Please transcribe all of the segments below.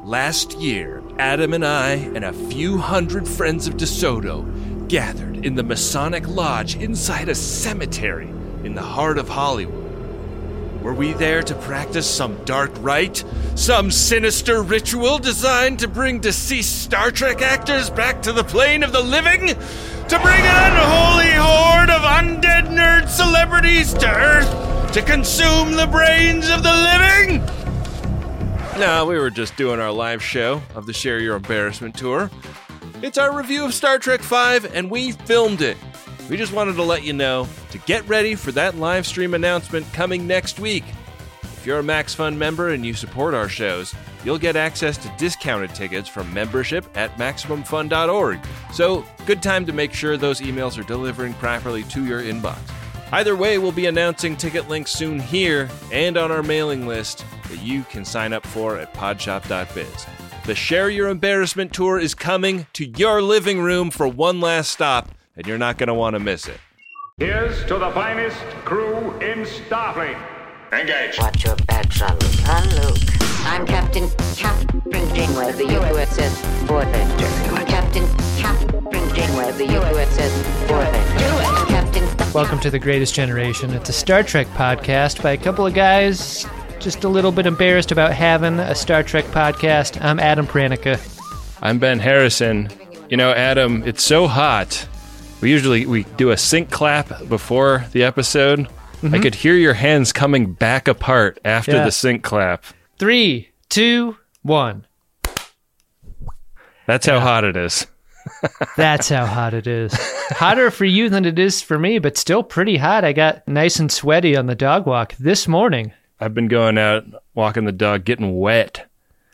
Last year, Adam and I and a few hundred friends of DeSoto gathered in the Masonic Lodge inside a cemetery in the heart of Hollywood. Were we there to practice some dark rite? Some sinister ritual designed to bring deceased Star Trek actors back to the plane of the living? To bring an unholy horde of undead nerd celebrities to Earth to consume the brains of the living? No, we were just doing our live show of the Share Your Embarrassment tour. It's our review of Star Trek V, and we filmed it. We just wanted to let you know to get ready for that live stream announcement coming next week. If you're a MaxFun member and you support our shows, you'll get access to discounted tickets from membership at MaximumFun.org. So, good time to make sure those emails are delivering properly to your inbox. Either way, we'll be announcing ticket links soon here and on our mailing list that you can sign up for at podshop.biz. The Share Your Embarrassment tour is coming to your living room for one last stop, and you're not going to want to miss it. Here's to the finest crew in Starfleet. Engage. Watch your back, son. Luke. I'm Captain Janeway of the USS Voyager. Captain Janeway of the USS Voyager. Captain. Welcome to The Greatest Generation. It's a Star Trek podcast by a couple of guys just a little bit embarrassed about having a Star Trek podcast. I'm Adam Pranica. I'm Ben Harrison. You know, Adam, it's so hot. We do a sync clap before the episode. Mm-hmm. I could hear your hands coming back apart after the sync clap. 3, 2, 1. That's how hot it is. That's how hot it is. Hotter for you than it is for me, but still pretty hot. I got nice and sweaty on the dog walk this morning. I've been going out, walking the dog, getting wet.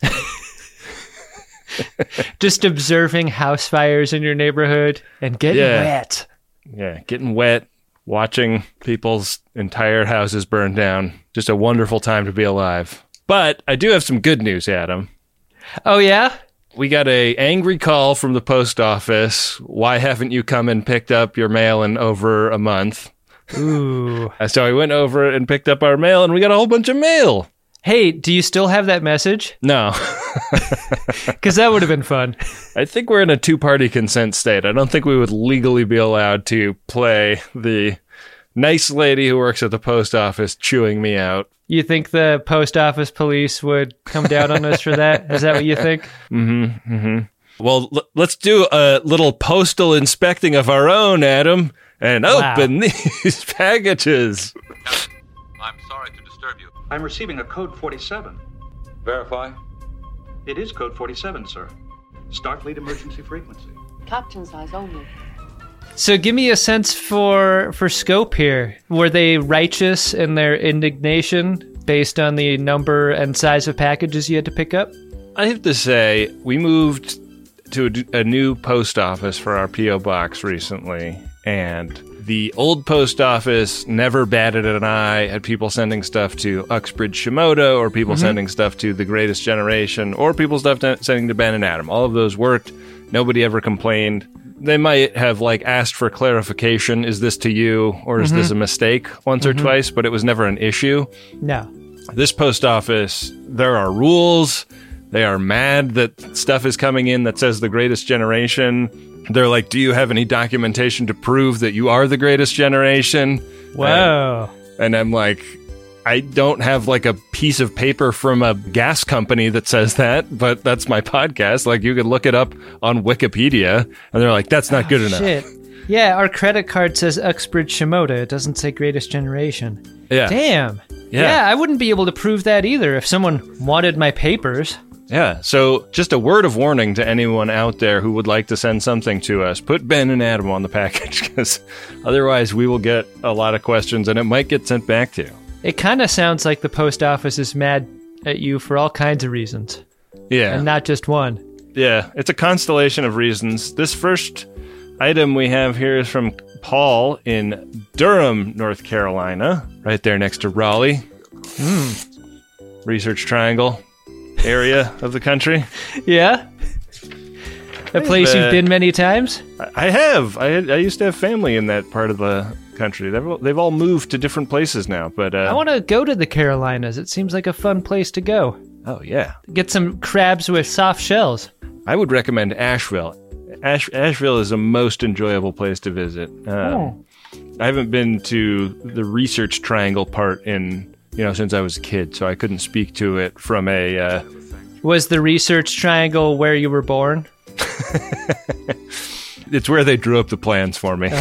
Just observing house fires in your neighborhood and getting wet. Yeah, getting wet, watching people's entire houses burn down. Just a wonderful time to be alive. But I do have some good news, Adam. Oh, yeah? We got an angry call from the post office. Why haven't you come and picked up your mail in over a month? Ooh. So I went over and picked up our mail, and we got a whole bunch of mail. Hey, do you still have that message? No. Because that would have been fun. I think we're in a two-party consent state. I don't think we would legally be allowed to play the nice lady who works at the post office chewing me out. You think the post office police would come down on us for that? Is that what you think? Mm-hmm. Mm-hmm. Well, let's do a little postal inspecting of our own, Adam, and open these packages. I'm sorry to disturb you. I'm receiving a code 47. Verify. It is code 47, sir. Starfleet emergency frequency. Captain size only. So give me a sense for scope here. Were they righteous in their indignation based on the number and size of packages you had to pick up? I have to say, we moved to a new post office for our P.O. box recently, and the old post office never batted an eye at people sending stuff to Uxbridge Shimoda, or people sending stuff to The Greatest Generation, or people sending to Ben and Adam. All of those worked. Nobody ever complained. They might have asked for clarification. Is this to you, or is this a mistake once or twice? But it was never an issue. No. This post office, there are rules. They are mad that stuff is coming in that says The Greatest Generation. They're like, do you have any documentation to prove that you are the greatest generation? Whoa. And I'm like, I don't have a piece of paper from a gas company that says that, but that's my podcast. You could look it up on Wikipedia. And they're like, that's not good enough. Shit. Yeah, our credit card says Uxbridge Shimoda. It doesn't say Greatest Generation. Yeah. Damn. Yeah, I wouldn't be able to prove that either if someone wanted my papers. Yeah, so just a word of warning to anyone out there who would like to send something to us. Put Ben and Adam on the package, because otherwise we will get a lot of questions and it might get sent back to you. It kind of sounds like the post office is mad at you for all kinds of reasons. Yeah. And not just one. Yeah, it's a constellation of reasons. This first item we have here is from Paul in Durham, North Carolina, right there next to Raleigh. Research Triangle area of the country. Yeah? A place you've been many times? I have. I used to have family in that part of the country. They've all moved to different places now, but I want to go to the Carolinas. It seems like a fun place to go. Oh, yeah. Get some crabs with soft shells. I would recommend Asheville. Asheville is a most enjoyable place to visit. I haven't been to the Research Triangle part since I was a kid, so I couldn't speak to it from a... Was the Research Triangle where you were born? It's where they drew up the plans for me.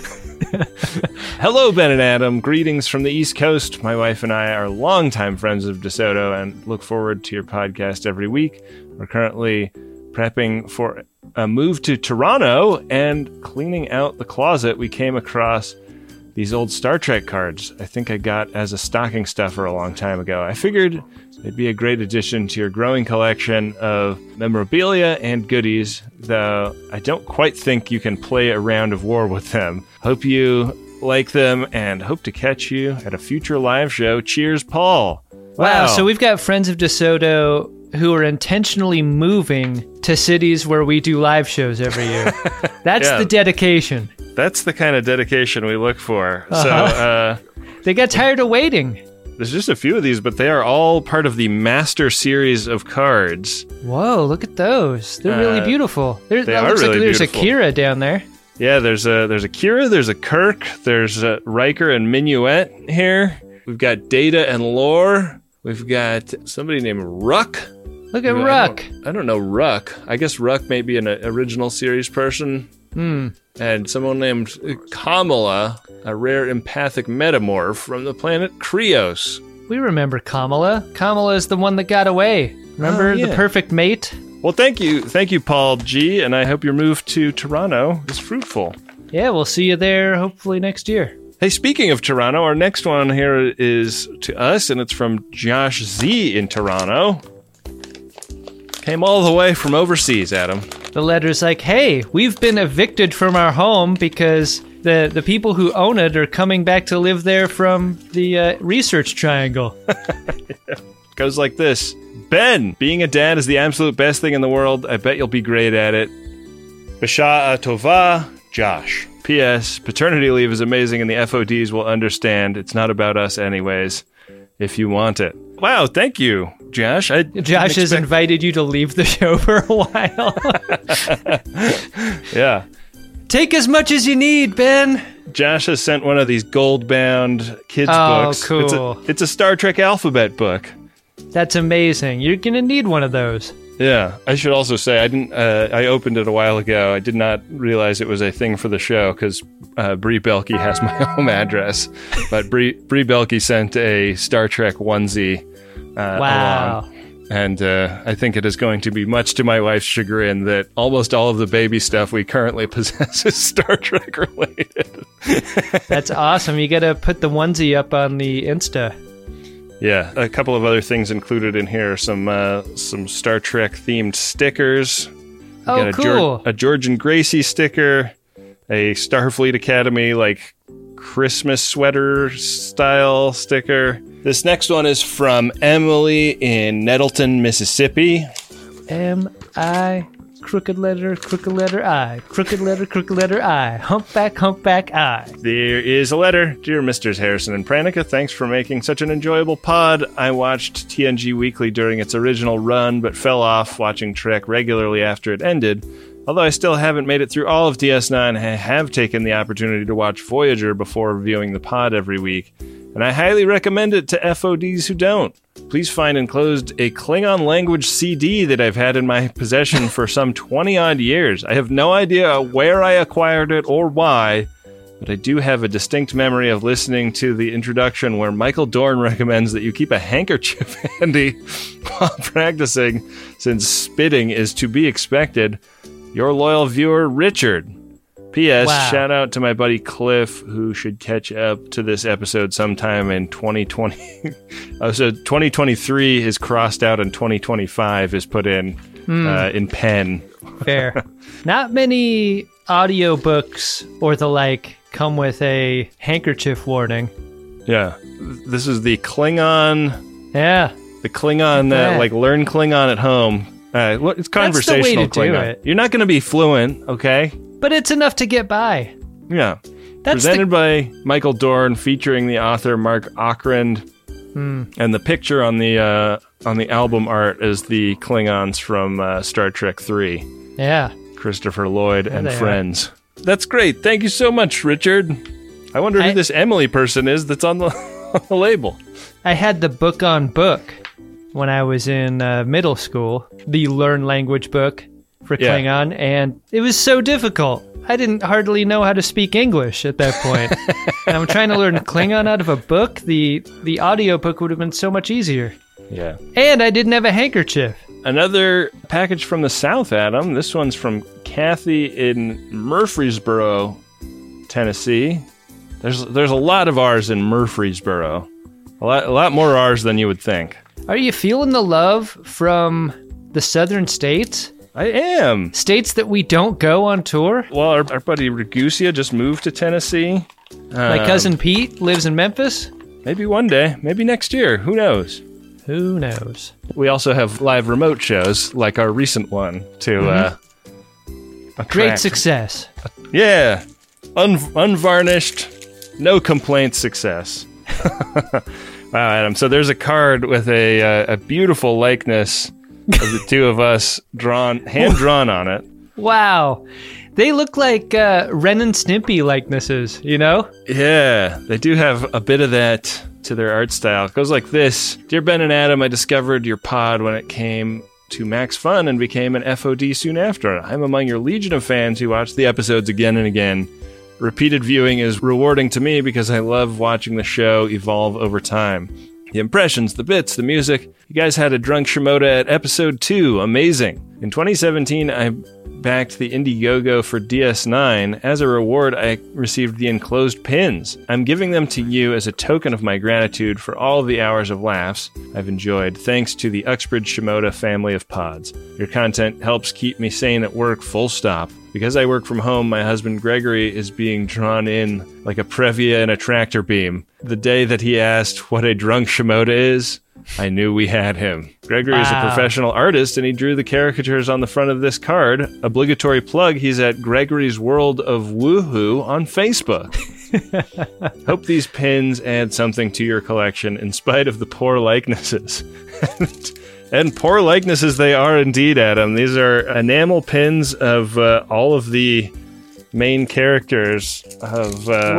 Hello, Ben and Adam. Greetings from the East Coast. My wife and I are longtime friends of DeSoto and look forward to your podcast every week. We're currently prepping for a move to Toronto and cleaning out the closet. We came across these old Star Trek cards I think I got as a stocking stuffer a long time ago. I figured it'd be a great addition to your growing collection of memorabilia and goodies, though I don't quite think you can play a round of war with them. Hope you like them and hope to catch you at a future live show. Cheers, Paul. Wow, so we've got friends of DeSoto who are intentionally moving to cities where we do live shows every year. That's the dedication. That's the kind of dedication we look for. So they got tired of waiting. There's just a few of these, but they are all part of the Master Series of cards. Whoa, look at those. They're really beautiful. They are looks really like there's beautiful. a Kira down there. Yeah, there's a Kira, there's a Kirk, there's a Riker and Minuet here. We've got Data and Lore. We've got somebody named Ruck. Look at Ruck. I don't know Ruck. I guess Ruck may be an original series person. And someone named Kamala, a rare empathic metamorph from the planet Krios. We remember Kamala. Kamala is the one that got away. Remember the perfect mate? Well, thank you, Paul G, and I hope your move to Toronto is fruitful. Yeah, we'll see you there hopefully next year. Hey, speaking of Toronto, our next one here is to us, and it's from Josh Z in Toronto. Came all the way from overseas, Adam. The letter's like, hey, we've been evicted from our home because the people who own it are coming back to live there from the Research Triangle. Goes like this. Ben, being a dad is the absolute best thing in the world. I bet you'll be great at it. Basha'a Tova, Josh. P.S. Paternity leave is amazing and the FODs will understand. It's not about us anyways, if you want it. Wow, thank you, Josh. Josh has invited you to leave the show for a while. Yeah. Take as much as you need, Ben. Josh has sent one of these gold-bound kids' books. Cool. It's a Star Trek alphabet book. That's amazing. You're going to need one of those. Yeah. I should also say, I opened it a while ago. I did not realize it was a thing for the show because Brie Belke has my home address. But Brie Belke sent a Star Trek onesie along. And I think it is going to be much to my wife's chagrin that almost all of the baby stuff we currently possess is Star Trek related. That's awesome. You got to put the onesie up on the Insta. Yeah, a couple of other things included in here. Some Star Trek themed stickers. Oh, cool. A George and Gracie sticker. A Starfleet Academy Christmas sweater style sticker. This next one is from Emily in Nettleton, Mississippi. M-I, crooked letter I, crooked letter I, humpback I. There is a letter. Dear Misters Harrison and Pranica, thanks for making such an enjoyable pod. I watched TNG Weekly during its original run, but fell off watching Trek regularly after it ended. Although I still haven't made it through all of DS9, I have taken the opportunity to watch Voyager before reviewing the pod every week, and I highly recommend it to FODs who don't. Please find enclosed a Klingon language CD that I've had in my possession for some 20-odd years. I have no idea where I acquired it or why, but I do have a distinct memory of listening to the introduction where Michael Dorn recommends that you keep a handkerchief handy while practicing, since spitting is to be expected. Your loyal viewer, Richard. P.S. Wow. Shout out to my buddy Cliff, who should catch up to this episode sometime in 2020. So 2023 is crossed out and 2025 is put in pen. Fair. Not many audiobooks or the like come with a handkerchief warning. Yeah. This is the Klingon. Yeah. The Klingon that learn Klingon at home. It's conversational That's the way to Klingon. do it. You're not going to be fluent, okay? But it's enough to get by. Yeah. That's Presented by Michael Dorn, featuring the author Mark Okrand. And the picture on the album art is the Klingons from Star Trek 3. Yeah. Christopher Lloyd and they friends. That's great. Thank you so much, Richard. I wonder who this Emily person is that's on the, on the label. I had the book on book when I was in middle school, the Learn Language book for Klingon, and it was so difficult. I didn't hardly know how to speak English at that point. And I'm trying to learn Klingon out of a book. The audio book would have been so much easier. Yeah. And I didn't have a handkerchief. Another package from the South, Adam. This one's from Kathy in Murfreesboro, Tennessee. There's a lot of R's in Murfreesboro. A lot more R's than you would think. Are you feeling the love from the southern states? I am. States that we don't go on tour? Well, our buddy Ragusia just moved to Tennessee. My cousin Pete lives in Memphis? Maybe one day. Maybe next year. Who knows? Who knows? We also have live remote shows, like our recent one, to Great success. Yeah. Unvarnished, no complaints success. Wow, Adam. So there's a card with a beautiful likeness of the two of us hand-drawn on it. Wow. They look like Ren and Stimpy likenesses, you know? Yeah, they do have a bit of that to their art style. It goes like this. Dear Ben and Adam, I discovered your pod when it came to Max Fun and became an FOD soon after. I'm among your legion of fans who watch the episodes again and again. Repeated viewing is rewarding to me because I love watching the show evolve over time. The impressions, the bits, the music. You guys had a drunk Shimoda at episode 2. Amazing. In 2017, I backed the Indiegogo for DS9. As a reward, I received the enclosed pins. I'm giving them to you as a token of my gratitude for all of the hours of laughs I've enjoyed, thanks to the Uxbridge Shimoda family of pods. Your content helps keep me sane at work, full stop. Because I work from home, my husband Gregory is being drawn in like a Previa in a tractor beam. The day that he asked what a drunk Shimoda is, I knew we had him. Gregory is a professional artist, and he drew the caricatures on the front of this card. Obligatory plug, he's at Gregory's World of Woohoo on Facebook. Hope these pins add something to your collection in spite of the poor likenesses. And poor likenesses they are indeed, Adam. These are enamel pins of all of the main characters of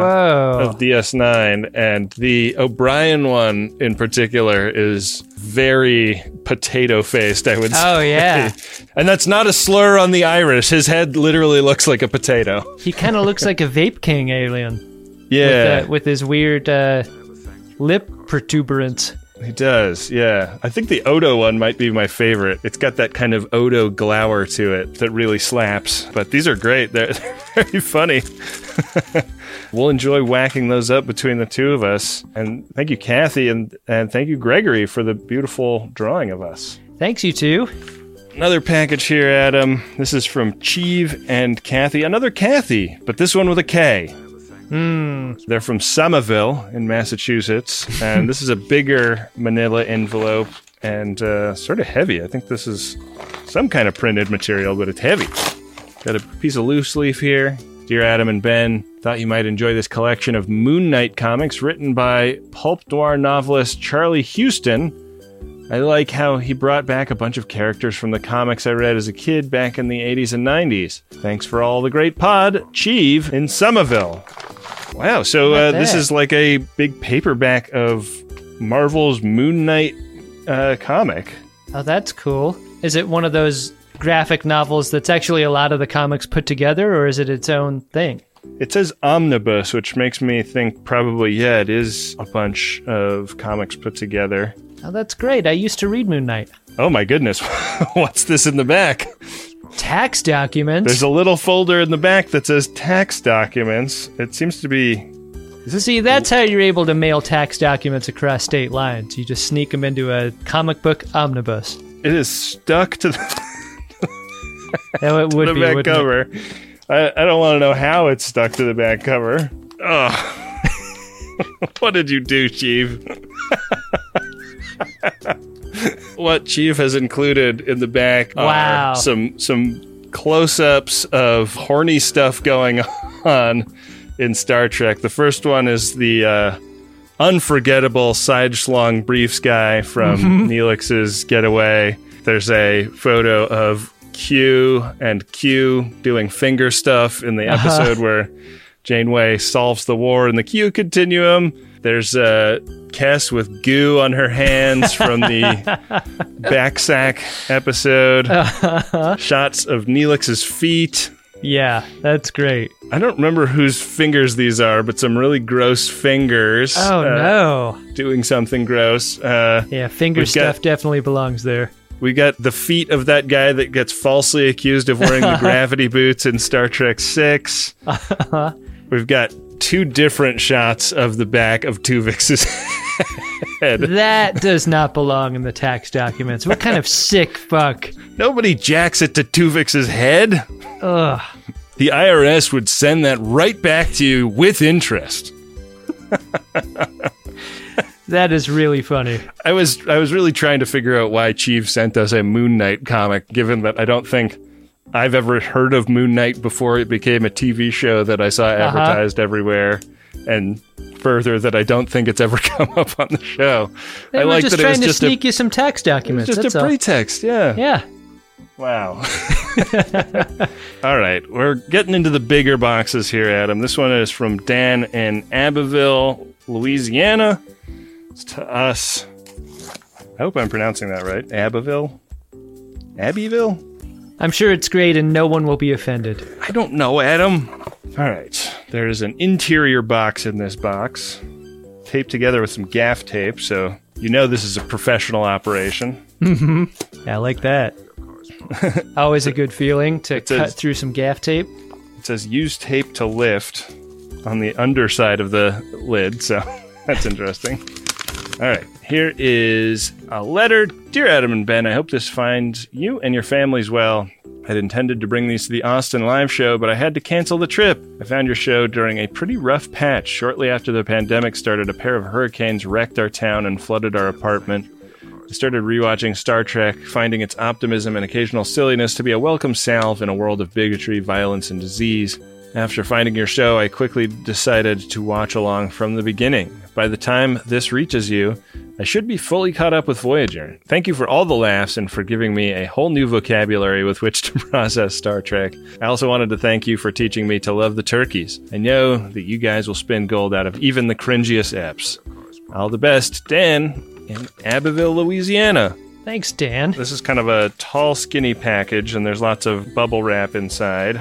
DS9, and the O'Brien one in particular is very potato-faced, I would say. Oh, yeah. And that's not a slur on the Irish. His head literally looks like a potato. He kind of looks like a Vape King alien. Yeah. With his weird lip protuberance. He does, yeah. I think the Odo one might be my favorite. It's got that kind of Odo glower to it that really slaps. But these are great. They're very funny. We'll enjoy whacking those up between the two of us. And thank you, Kathy, and thank you, Gregory, for the beautiful drawing of us. Thanks, you two. Another package here, Adam. This is from Cheeve and Kathy. Another Kathy, but this one with a K. They're from Somerville in Massachusetts, and this is a bigger manila envelope and sort of heavy. I think this is some kind of printed material, but it's heavy. Got a piece of loose leaf here. Dear Adam and Ben, thought you might enjoy this collection of Moon Knight comics written by pulp noir novelist Charlie Huston. I like how he brought back a bunch of characters from the comics I read as a kid back in the 80s and 90s. Thanks for all the great pod, Cheeve in Somerville. Wow, so this is like a big paperback of Marvel's Moon Knight comic. Oh, that's cool. Is it one of those graphic novels that's actually a lot of the comics put together, or is it its own thing? It says omnibus, which makes me think probably, it is a bunch of comics put together. Oh, that's great. I used to read Moon Knight. Oh my goodness, what's this in the back? Tax documents. There's a little folder in the back that says tax documents. It seems to be... See, that's how you're able to mail tax documents across state lines. You just sneak them into a comic book omnibus. It is stuck to the, it would to the be, back cover. I don't want to know how it's stuck to the back cover. Oh. What did you do, Chief? What Chief has included in the back are some close-ups of horny stuff going on in Star Trek. The first one is the unforgettable side-schlong briefs guy from Neelix's Getaway. There's a photo of Q and Q doing finger stuff in the episode where Janeway solves the war in the Q continuum. There's Cass with goo on her hands from the Backsack episode. Shots of Neelix's feet. Yeah, that's great. I don't remember whose fingers these are, but some really gross fingers. Oh, no. Doing something gross. Yeah, finger stuff definitely belongs there. We got the feet of that guy that gets falsely accused of wearing the gravity boots in Star Trek VI. We've got 2 different shots of the back of Tuvix's head. That does not belong in the tax documents. What kind of sick fuck? Nobody jacks it to Tuvix's head. Ugh. The IRS would send that right back to you with interest. That is really funny. I was really trying to figure out why Chief sent us a Moon Knight comic, given that I don't think I've ever heard of Moon Knight before it became a TV show that I saw advertised everywhere, and further that I don't think it's ever come up on the show. They were just trying to sneak you some tax documents. Just a pretext, yeah. Yeah. Wow. All right, we're getting into the bigger boxes here, Adam. This one is from Dan in Abbeville, Louisiana. It's to us. I hope I'm pronouncing that right. Abbeville? Abbeville? I'm sure it's great and no one will be offended. I don't know, Adam. All right. There's an interior box in this box, taped together with some gaff tape, so you know this is a professional operation. I like that. Always a good feeling to cut through some gaff tape. It says use tape to lift on the underside of the lid, so that's interesting. All right, here is a letter. Dear Adam and Ben, I hope this finds you and your families well. I'd intended to bring these to the Austin live show, but I had to cancel the trip. I found your show during a pretty rough patch. Shortly after the pandemic started, a pair of hurricanes wrecked our town and flooded our apartment. I started rewatching Star Trek, finding its optimism and occasional silliness to be a welcome salve in a world of bigotry, violence, and disease. After finding your show, I quickly decided to watch along from the beginning. By the time this reaches you, I should be fully caught up with Voyager. Thank you for all the laughs and for giving me a whole new vocabulary with which to process Star Trek. I also wanted to thank you for teaching me to love the turkeys. I know that you guys will spin gold out of even the cringiest eps. All the best, Dan in Abbeville, Louisiana. Thanks, Dan. This is kind of a tall, skinny package, and there's lots of bubble wrap inside.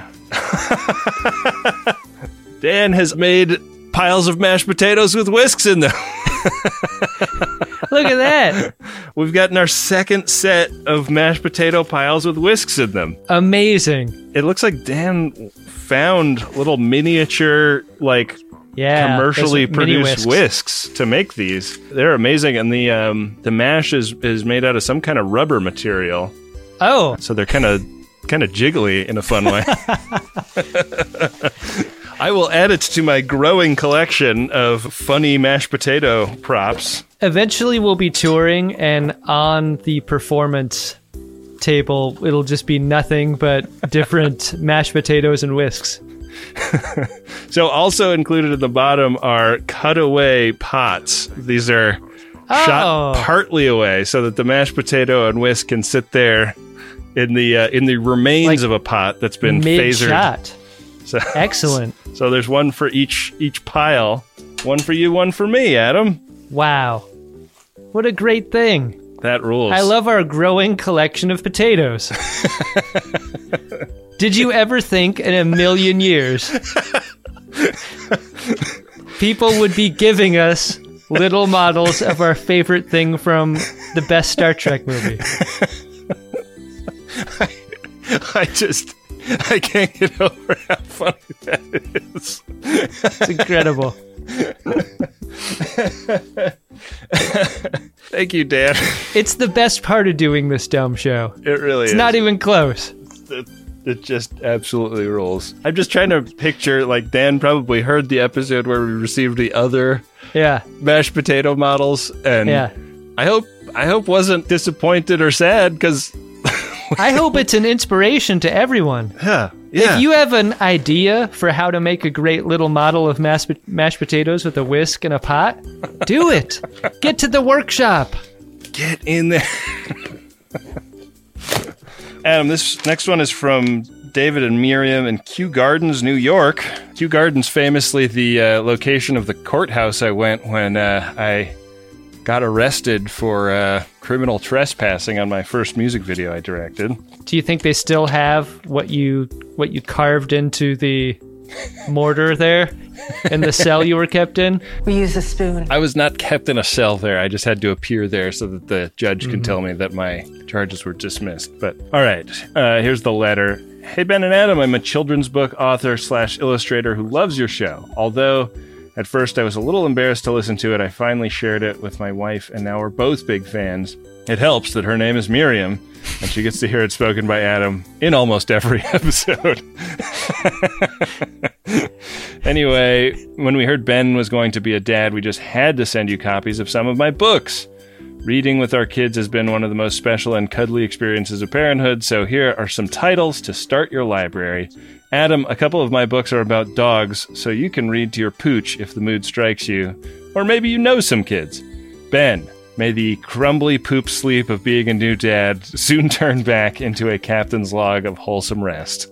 Dan has made piles of mashed potatoes with whisks in them. Look at that. We've gotten our second set of mashed potato piles with whisks in them. Amazing. It looks like Dan found little miniature, commercially produced whisks to make these. They're amazing, and the mash is made out of some kind of rubber material. Oh. So they're kind of jiggly in a fun way. I will add it to my growing collection of funny mashed potato props. Eventually we'll be touring, and on the performance table, it'll just be nothing but different mashed potatoes and whisks. So also included at the bottom are cutaway pots. These are shot partly away so that the mashed potato and whisk can sit there in the remains of a pot that's been phasered. Mid-shot. So, excellent. So there's one for each pile. One for you, one for me, Adam. Wow. What a great thing. That rules. I love our growing collection of potatoes. Did you ever think in a million years people would be giving us little models of our favorite thing from the best Star Trek movie? I can't get over how funny that is. It's incredible. Thank you, Dan. It's the best part of doing this dumb show. It really is. It's not even close. It just absolutely rules. I'm just trying to picture, Dan probably heard the episode where we received the other mashed potato models, and I hope wasn't disappointed or sad, because I hope it's an inspiration to everyone. Yeah, If you have an idea for how to make a great little model of mashed potatoes with a whisk and a pot, do it. Get to the workshop. Get in there. Adam, this next one is from David and Miriam in Kew Gardens, New York. Kew Gardens, famously the location of the courthouse I went when I got arrested for criminal trespassing on my first music video I directed. Do you think they still have what you carved into the mortar there in the cell you were kept in? We use a spoon. I was not kept in a cell there. I just had to appear there so that the judge can tell me that my charges were dismissed. But all right, here's the letter. Hey, Ben and Adam, I'm a children's book author / illustrator who loves your show. Although at first I was a little embarrassed to listen to it, I finally shared it with my wife, and now we're both big fans. It helps that her name is Miriam, and she gets to hear it spoken by Adam in almost every episode. Anyway, when we heard Ben was going to be a dad, we just had to send you copies of some of my books. Reading with our kids has been one of the most special and cuddly experiences of parenthood, so here are some titles to start your library. Adam, a couple of my books are about dogs, so you can read to your pooch if the mood strikes you. Or maybe you know some kids. Ben, may the crumbly poop sleep of being a new dad soon turn back into a captain's log of wholesome rest.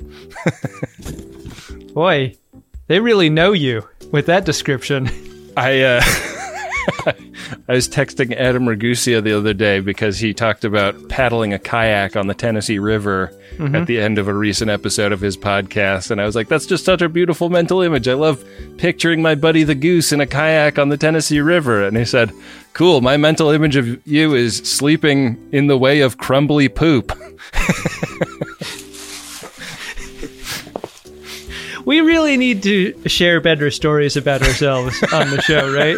Boy, they really know you with that description. I was texting Adam Ragusa the other day because he talked about paddling a kayak on the Tennessee River at the end of a recent episode of his podcast. And I was like, that's just such a beautiful mental image. I love picturing my buddy the goose in a kayak on the Tennessee River. And he said, cool, my mental image of you is sleeping in the way of crumbly poop. We really need to share better stories about ourselves on the show, right?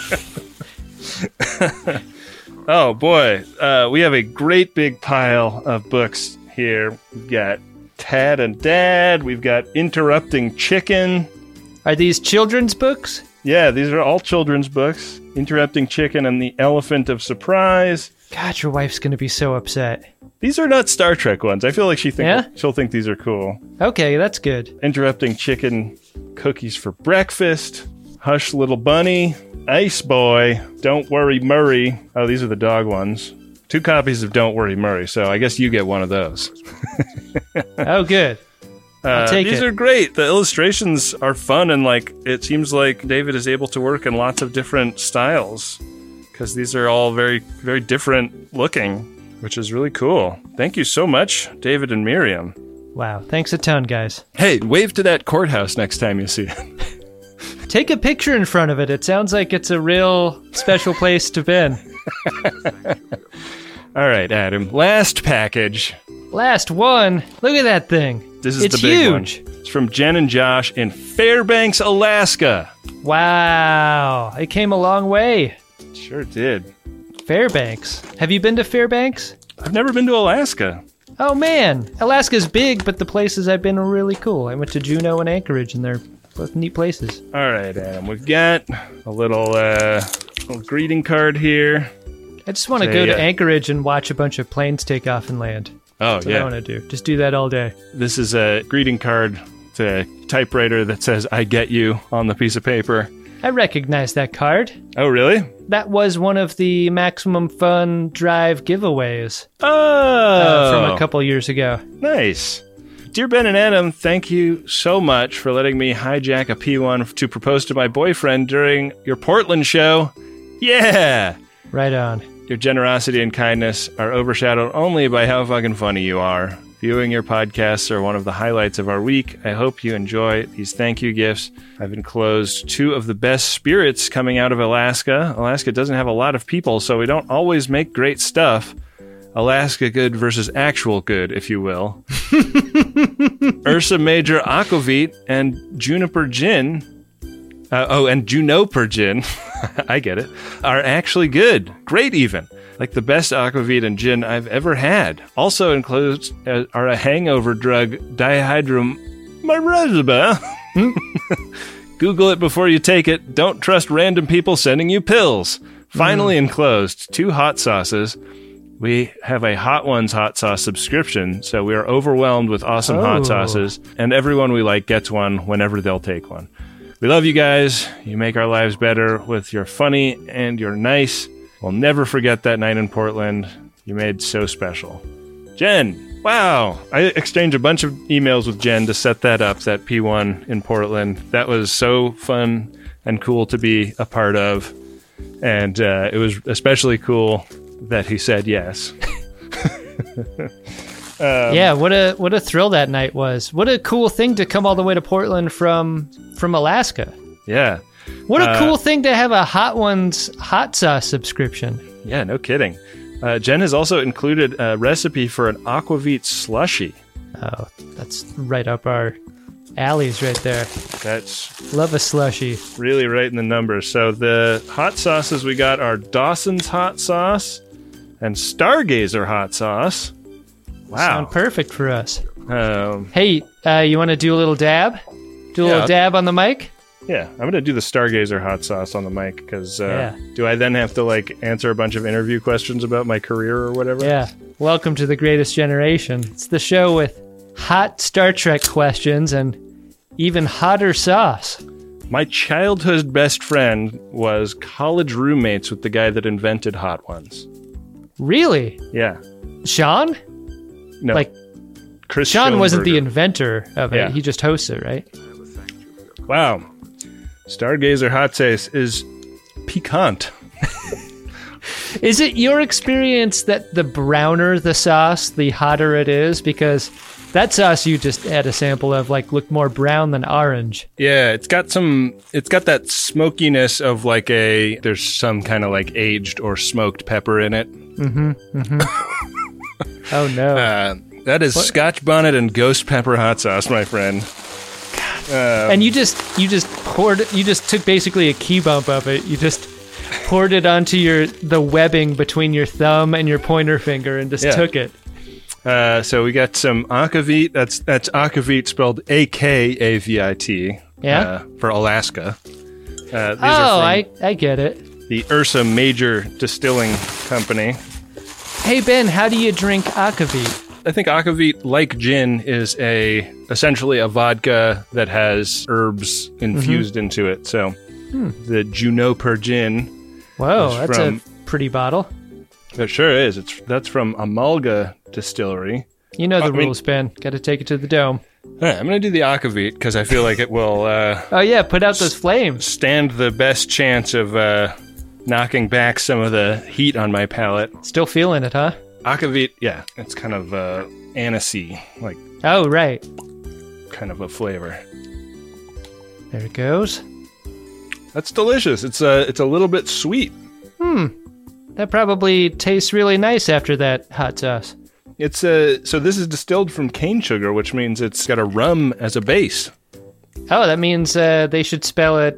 Oh, boy. We have a great big pile of books here. We've got Tad and Dad. We've got Interrupting Chicken. Are these children's books? Yeah, these are all children's books. Interrupting Chicken and the Elephant of Surprise. God, your wife's going to be so upset. These are not Star Trek ones. I feel like she'll think these are cool. Okay, that's good. Interrupting Chicken, Cookies for Breakfast, Hush Little Bunny, Ice Boy, Don't Worry Murray. Oh, these are the dog ones. 2 copies of Don't Worry Murray, so I guess you get one of those. Oh, good. I'll take these it. are great. The illustrations are fun, and it seems like David is able to work in lots of different styles because these are all very, very different looking, which is really cool. Thank you so much, David and Miriam. Wow, thanks a ton, guys. Hey, wave to that courthouse next time you see it. Take a picture in front of it. It sounds like it's a real special place to be. All right, Adam. Last package. Last one. Look at that thing. This is it's the big huge. one. It's from Jen and Josh in Fairbanks, Alaska. Wow. It came a long way. Sure did. Fairbanks. Have you been to Fairbanks? I've never been to Alaska. Oh, man. Alaska's big, but the places I've been are really cool. I went to Juneau and Anchorage, and they're both neat places. All right, Adam. We've got a little greeting card here. I just want to go to Anchorage and watch a bunch of planes take off and land. Oh, That's what I want to do. Just do that all day. This is a greeting card. It's a typewriter that says, I get you, on the piece of paper. I recognize that card. Oh, really? That was one of the Maximum Fun Drive giveaways. Oh! From a couple years ago. Nice. Dear Ben and Adam, thank you so much for letting me hijack a P1 to propose to my boyfriend during your Portland show. Yeah! Right on. Your generosity and kindness are overshadowed only by how fucking funny you are. Viewing your podcasts are one of the highlights of our week. I hope you enjoy these thank you gifts. I've enclosed 2 of the best spirits coming out of Alaska. Alaska doesn't have a lot of people, so we don't always make great stuff. Alaska good versus actual good, if you will. Ursa Major Aquavit and Juniper Gin, and Juniper Gin, I get it, are actually good. Great even. Like the best aquavit and gin I've ever had. Also enclosed are a hangover drug, dihydromarazaba. Google it before you take it. Don't trust random people sending you pills. Finally enclosed, 2 hot sauces we have a Hot Ones hot sauce subscription, so we are overwhelmed with awesome hot sauces, and everyone we like gets one whenever they'll take one. We love you guys. You make our lives better with your funny and your nice. We'll never forget that night in Portland. You made so special. Jen, wow. I exchanged a bunch of emails with Jen to set that up, that P1 in Portland. That was so fun and cool to be a part of. And it was especially cool that he said yes. Yeah, what a thrill that night was. What a cool thing to come all the way to Portland from Alaska. Yeah. What a cool thing to have a Hot Ones hot sauce subscription. Yeah, no kidding. Jen has also included a recipe for an aquavit slushy. Oh, that's right up our alleys right there. That's Love a slushy. really right in the numbers. So the hot sauces we got are Dawson's hot sauce and Stargazer hot sauce. Wow. Sound perfect for us. Um, Hey, you want to do a little dab? Do a little dab on the mic? yeah, I'm going to do the Stargazer hot sauce on the mic because Yeah. do I then have to like answer a bunch of interview questions about my career or whatever? Yeah. Welcome to The Greatest Generation. It's the show with hot Star Trek questions and even hotter sauce. My childhood best friend was college roommates with the guy that invented Hot Ones. Really? Yeah. Sean? No. Like, Chris Sean wasn't the Schoenberger. inventor of it. Yeah. He just hosts it, right? Wow. Stargazer hot sauce is piquant. Is it your experience that the browner the sauce, the hotter it is? Because that sauce you just had a sample of like looked more brown than orange. Yeah, it's got that smokiness of like there's some kind of like aged or smoked pepper in it. Oh no. That is Scotch bonnet and ghost pepper hot sauce, my friend. And you just took basically a key bump of it. You just poured it onto the webbing between your thumb and your pointer finger and just took it. So we got some aquavit. That's aquavit spelled AKAVIT. Yeah? For Alaska. These are from I get it. the Ursa Major Distilling Company. Hey Ben, how do you drink aquavit? I think aquavit, like gin, is essentially a vodka that has herbs infused into it. So the Juniper gin. Whoa, It's that's from- a pretty bottle. It sure is. That's from Amalga Distillery. You know the I mean- rules, Ben. Got to take it to the dome. All right, I'm going to do the aquavit because I feel like it will Oh yeah, put out those flames. stand the best chance of knocking back some of the heat on my palate. Still feeling it, huh? Aquavit, yeah, it's kind of anisey, like Oh right. kind of a flavor. There it goes. That's delicious. It's a little bit sweet. That probably tastes really nice after that hot sauce. It's so this is distilled from cane sugar, which means it's got a rum as a base. Oh, that means they should spell it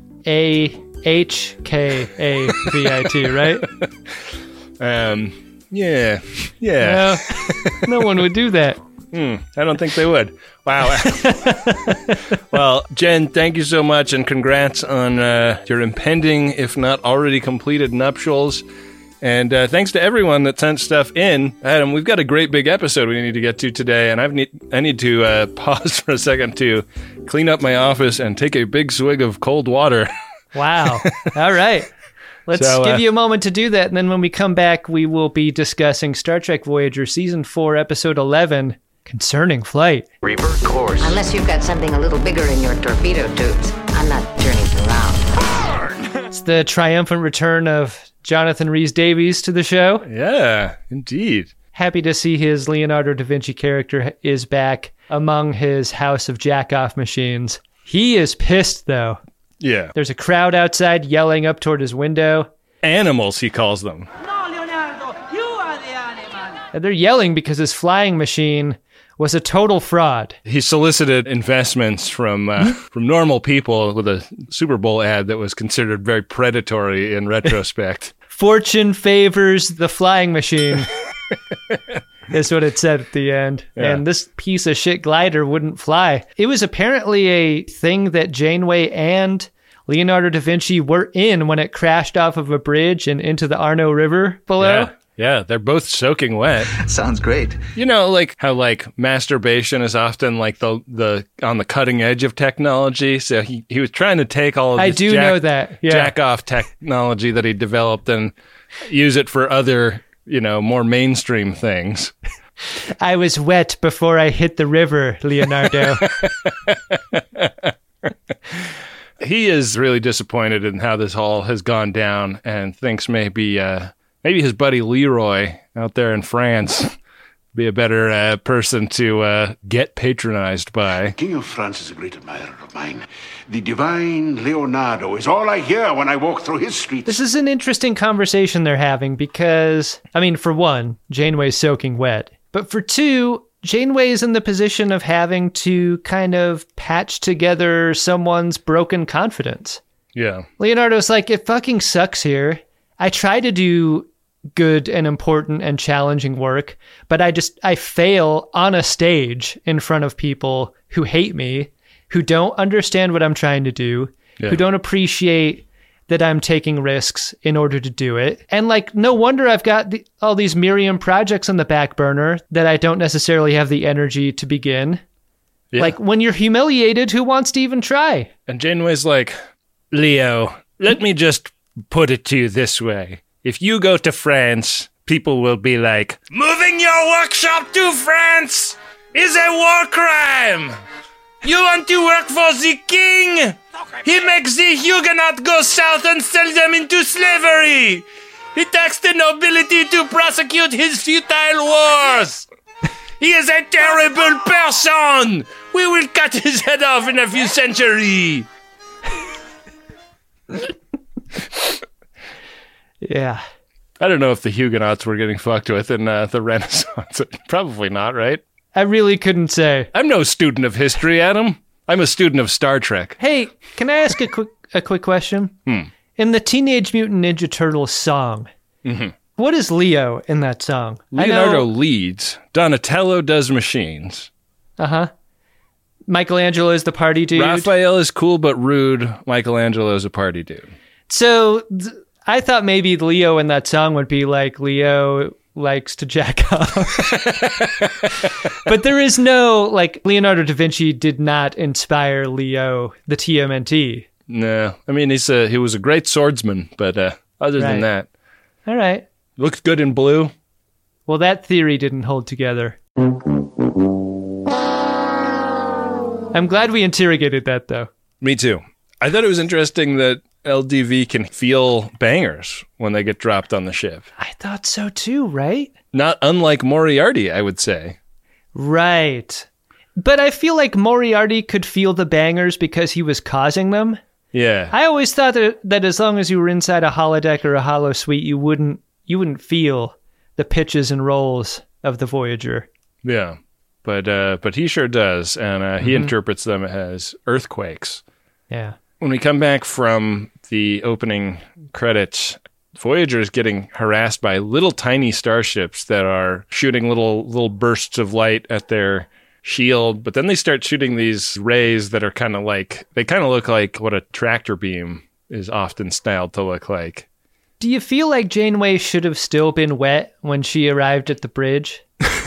AHKAVIT, right? Yeah. No, no one would do that. I don't think they would. Wow. Well, Jen, thank you so much, and congrats on your impending, if not already completed, nuptials. And thanks to everyone that sent stuff in. Adam, we've got a great big episode we need to get to today, and I need to pause for a second to clean up my office and take a big swig of cold water. Wow. All right. Let's So, give you a moment to do that, and then when we come back, we will be discussing Star Trek Voyager Season 4, Episode 11, Concerning Flight. Revert course. Unless you've got something a little bigger in your torpedo tubes, I'm not turning around. It's the triumphant return of Jonathan Rhys-Davies to the show. Yeah, indeed. Happy to see his Leonardo da Vinci character is back among his house of jack-off machines. He is pissed, though. Yeah. There's a crowd outside yelling up toward his window. Animals, he calls them. No, Leonardo, you are the animal. And they're yelling because his flying machine was a total fraud. He solicited investments from normal people with a Super Bowl ad that was considered very predatory in retrospect. Fortune favors the flying machine, is what it said at the end. Yeah. And this piece of shit glider wouldn't fly. It was apparently a thing that Janeway and Leonardo da Vinci were in when it crashed off of a bridge and into the Arno River below. Yeah, they're both soaking wet. Sounds great. You know, like how like masturbation is often like the on the cutting edge of technology. So he was trying to take all of this know that. Yeah. jack off technology that he developed and use it for other, you know, more mainstream things. I was wet before I hit the river, Leonardo. He is really disappointed in how this all has gone down and thinks maybe his buddy Leroy out there in France be a better person to get patronized by. King of France is a great admirer of mine. The divine Leonardo is all I hear when I walk through his streets. This is an interesting conversation they're having because, I mean, for one, Janeway's soaking wet. But for two, Janeway is in the position of having to kind of patch together someone's broken confidence. Yeah. Leonardo's like, it fucking sucks here. I try to do good and important and challenging work, but I fail on a stage in front of people who hate me, who don't understand what I'm trying to do, who don't appreciate that I'm taking risks in order to do it. And like, no wonder I've got all these Miriam projects on the back burner that I don't necessarily have the energy to begin. Yeah. Like, when you're humiliated, who wants to even try? And Janeway's like, Leo, let me just put it to you this way. If you go to France, people will be like, moving your workshop to France is a war crime. You want to work for the king? He makes the Huguenots go south and sell them into slavery. He taxed the nobility to prosecute his futile wars. He is a terrible person. We will cut his head off in a few centuries. Yeah. I don't know if the Huguenots were getting fucked with in the Renaissance. Probably not, right? I really couldn't say. I'm no student of history, Adam. I'm a student of Star Trek. Hey, can I ask a quick question? In the Teenage Mutant Ninja Turtles song, what is Leo in that song? Leonardo leads. Donatello does machines. Uh-huh. Michelangelo is the party dude. Raphael is cool but rude. Michelangelo is a party dude. So I thought maybe Leo in that song would be like, Leo likes to jack off. But there is no, like, Leonardo da Vinci did not inspire Leo, the TMNT. No. I mean, he was a great swordsman, but other than that. All right. Looked good in blue. Well, that theory didn't hold together. I'm glad we interrogated that, though. Me too. I thought it was interesting that LDV can feel bangers when they get dropped on the ship. I thought so too, right? Not unlike Moriarty, I would say. Right. But I feel like Moriarty could feel the bangers because he was causing them. Yeah. I always thought that as long as you were inside a holodeck or a holosuite, you wouldn't feel the pitches and rolls of the Voyager. Yeah. But he sure does, and he interprets them as earthquakes. Yeah. When we come back from the opening credits, Voyager is getting harassed by little tiny starships that are shooting little bursts of light at their shield, but then they start shooting these rays that are they look like what a tractor beam is often styled to look like. Do you feel like Janeway should have still been wet when she arrived at the bridge?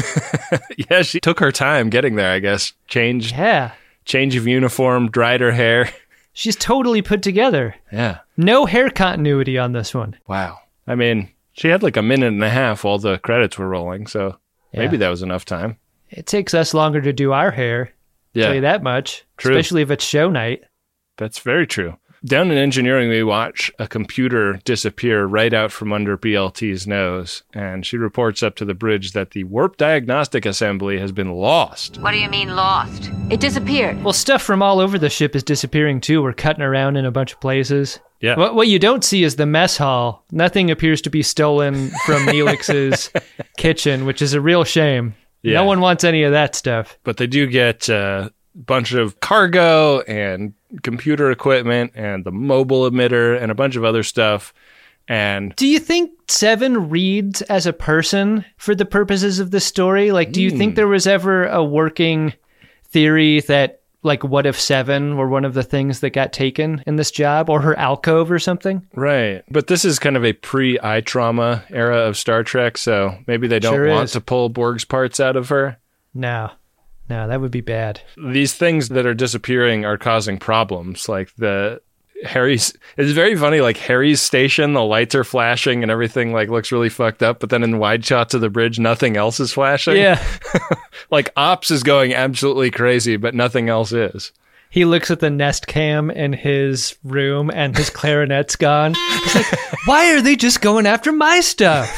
Yeah, she took her time getting there, I guess. Change of uniform, dried her hair. She's totally put together. Yeah. No hair continuity on this one. Wow. I mean, she had like a minute and a half while the credits were rolling, so maybe that was enough time. It takes us longer to do our hair. Yeah. Tell you that much. True. Especially if it's show night. That's very true. Down in engineering, we watch a computer disappear right out from under BLT's nose, and she reports up to the bridge that the warp diagnostic assembly has been lost. What do you mean lost? It disappeared. Well, stuff from all over the ship is disappearing too. We're cutting around in a bunch of places. Yeah. What you don't see is the mess hall. Nothing appears to be stolen from Neelix's kitchen, which is a real shame. Yeah. No one wants any of that stuff. But they do get a bunch of cargo and computer equipment and the mobile emitter and a bunch of other stuff. And do you think Seven reads as a person for the purposes of the story? Like, do you think there was ever a working theory that like, what if Seven were one of the things that got taken in this job, or her alcove or something? Right. But this is kind of a pre-eye trauma era of Star Trek, so maybe they don't want to pull Borg's parts out of her. No, that would be bad. These things that are disappearing are causing problems, like it's very funny, like Harry's station, the lights are flashing and everything like looks really fucked up, but then in wide shots of the bridge, nothing else is flashing. Yeah. Like Ops is going absolutely crazy, but nothing else is. He looks at the Nest Cam in his room and his clarinet's gone. He's like, why are they just going after my stuff?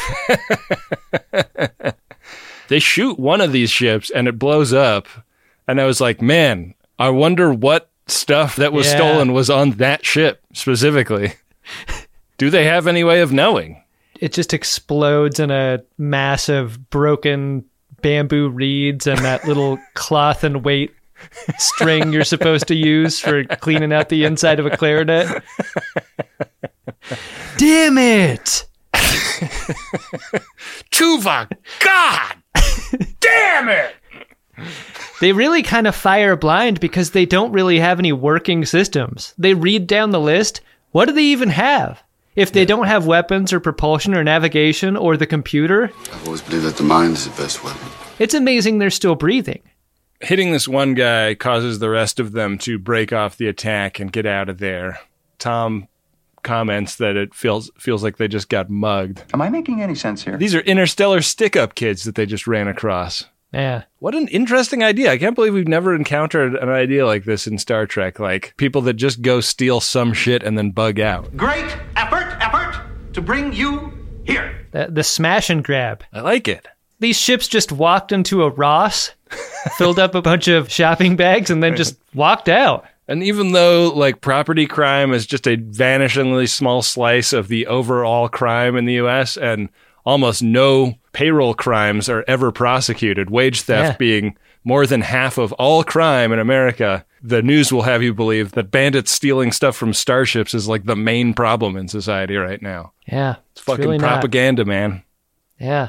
They shoot one of these ships and it blows up. And I was like, man, I wonder what stuff that was stolen was on that ship specifically. Do they have any way of knowing? It just explodes in a mass of broken bamboo reeds and that little cloth and weight string you're supposed to use for cleaning out the inside of a clarinet. Damn it! Tuvok, God! Damn it! They really kind of fire blind because they don't really have any working systems. They read down the list. What do they even have? If they don't have weapons or propulsion or navigation or the computer... I've always believed that the mind is the best weapon. It's amazing they're still breathing. Hitting this one guy causes the rest of them to break off the attack and get out of there. Tom comments that it feels like they just got mugged. Am I making any sense here? These are interstellar stick-up kids that they just ran across. Yeah. What an interesting idea. I can't believe we've never encountered an idea like this in Star Trek. Like, people that just go steal some shit and then bug out. Great effort to bring you here. The smash and grab. I like it. These ships just walked into a Ross, filled up a bunch of shopping bags, and then just walked out. And even though, like, property crime is just a vanishingly small slice of the overall crime in the U.S., and almost no payroll crimes are ever prosecuted, wage theft being more than half of all crime in America, the news will have you believe that bandits stealing stuff from starships is like the main problem in society right now. Yeah. It's fucking really propaganda, man. Yeah.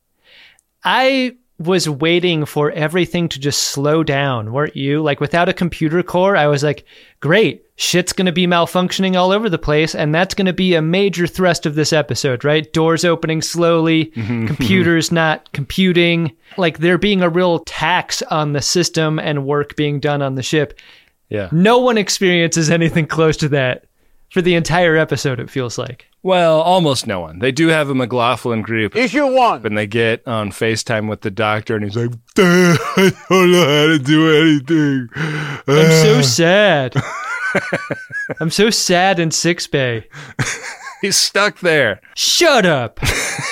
I was waiting for everything to just slow down, weren't you? Like, without a computer core, I was like, great, shit's going to be malfunctioning all over the place, and that's going to be a major thrust of this episode, right? Doors opening slowly, computers not computing, like there being a real tax on the system and work being done on the ship. Yeah. No one experiences anything close to that for the entire episode, it feels like. Well, almost no one. They do have a McLaughlin group. Issue 1. And they get on FaceTime with the doctor, and he's like, I don't know how to do anything. I'm so sad. I'm so sad in sickbay. He's stuck there. Shut up.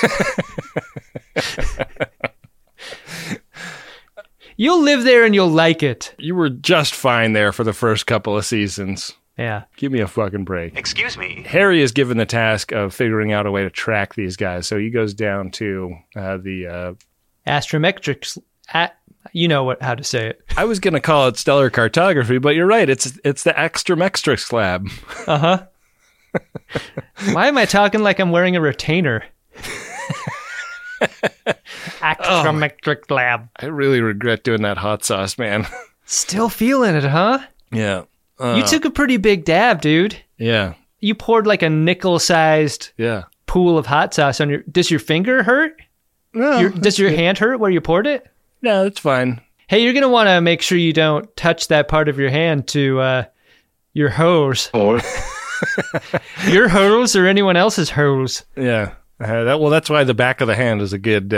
You'll live there and you'll like it. You were just fine there for the first couple of seasons. Yeah. Give me a fucking break. Excuse me. Harry is given the task of figuring out a way to track these guys. So he goes down to the... Astrometrics. You know how to say it. I was going to call it stellar cartography, but you're right. It's the Astrometrics lab. Uh-huh. Why am I talking like I'm wearing a retainer? Astrometric lab. I really regret doing that hot sauce, man. Still feeling it, huh? Yeah. You took a pretty big dab, dude. Yeah. You poured like a nickel-sized pool of hot sauce on your... Does your finger hurt? No. Does your hand hurt where you poured it? No, it's fine. Hey, you're going to want to make sure you don't touch that part of your hand to your hose. Your hose or anyone else's hose. Yeah. That's why the back of the hand is a good...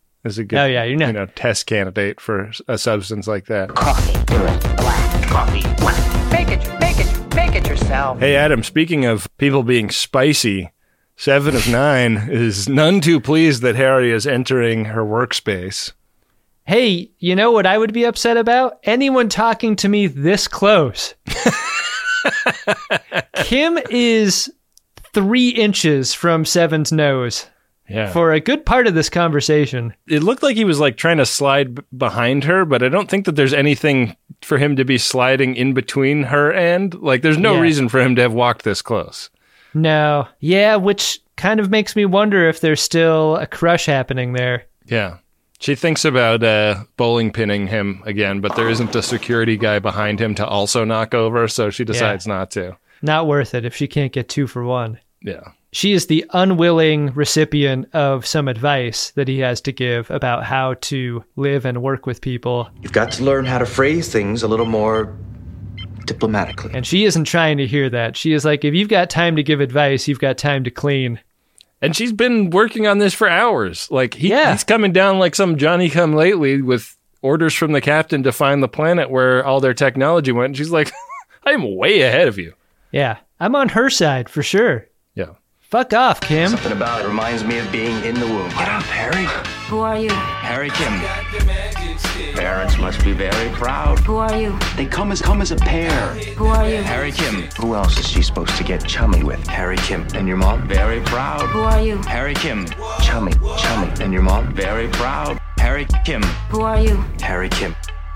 test candidate for a substance like that. Coffee, do it. Black. Coffee, black. Make it yourself. Hey, Adam, speaking of people being spicy, 7 of 9 is none too pleased that Harry is entering her workspace. Hey, you know what I would be upset about? Anyone talking to me this close. Kim is 3 inches from 7's nose. Yeah. For a good part of this conversation. It looked like he was like trying to slide behind her, but I don't think that there's anything for him to be sliding in between her and. Like, there's no reason for him to have walked this close. No. Yeah, which kind of makes me wonder if there's still a crush happening there. Yeah. She thinks about bowling pinning him again, but there isn't a security guy behind him to also knock over, so she decides not to. Not worth it if she can't get 2 for 1. Yeah. She is the unwilling recipient of some advice that he has to give about how to live and work with people. You've got to learn how to phrase things a little more diplomatically. And she isn't trying to hear that. She is like, if you've got time to give advice, you've got time to clean. And she's been working on this for hours. Like, he's coming down like some Johnny-come-lately with orders from the captain to find the planet where all their technology went. And she's like, I'm way ahead of you. Yeah, I'm on her side for sure. Yeah. Fuck off, Kim. Something about it reminds me of being in the womb. Get up, Harry. Who are you? Harry Kim. Parents must be very proud. Who are you? They come as a pair. Who are you? Harry Kim. Who else is she supposed to get chummy with? Harry Kim. And your mom? Very proud. Who are you? Harry Kim. Chummy. And your mom? Very proud. Harry Kim. Who are you? Harry Kim.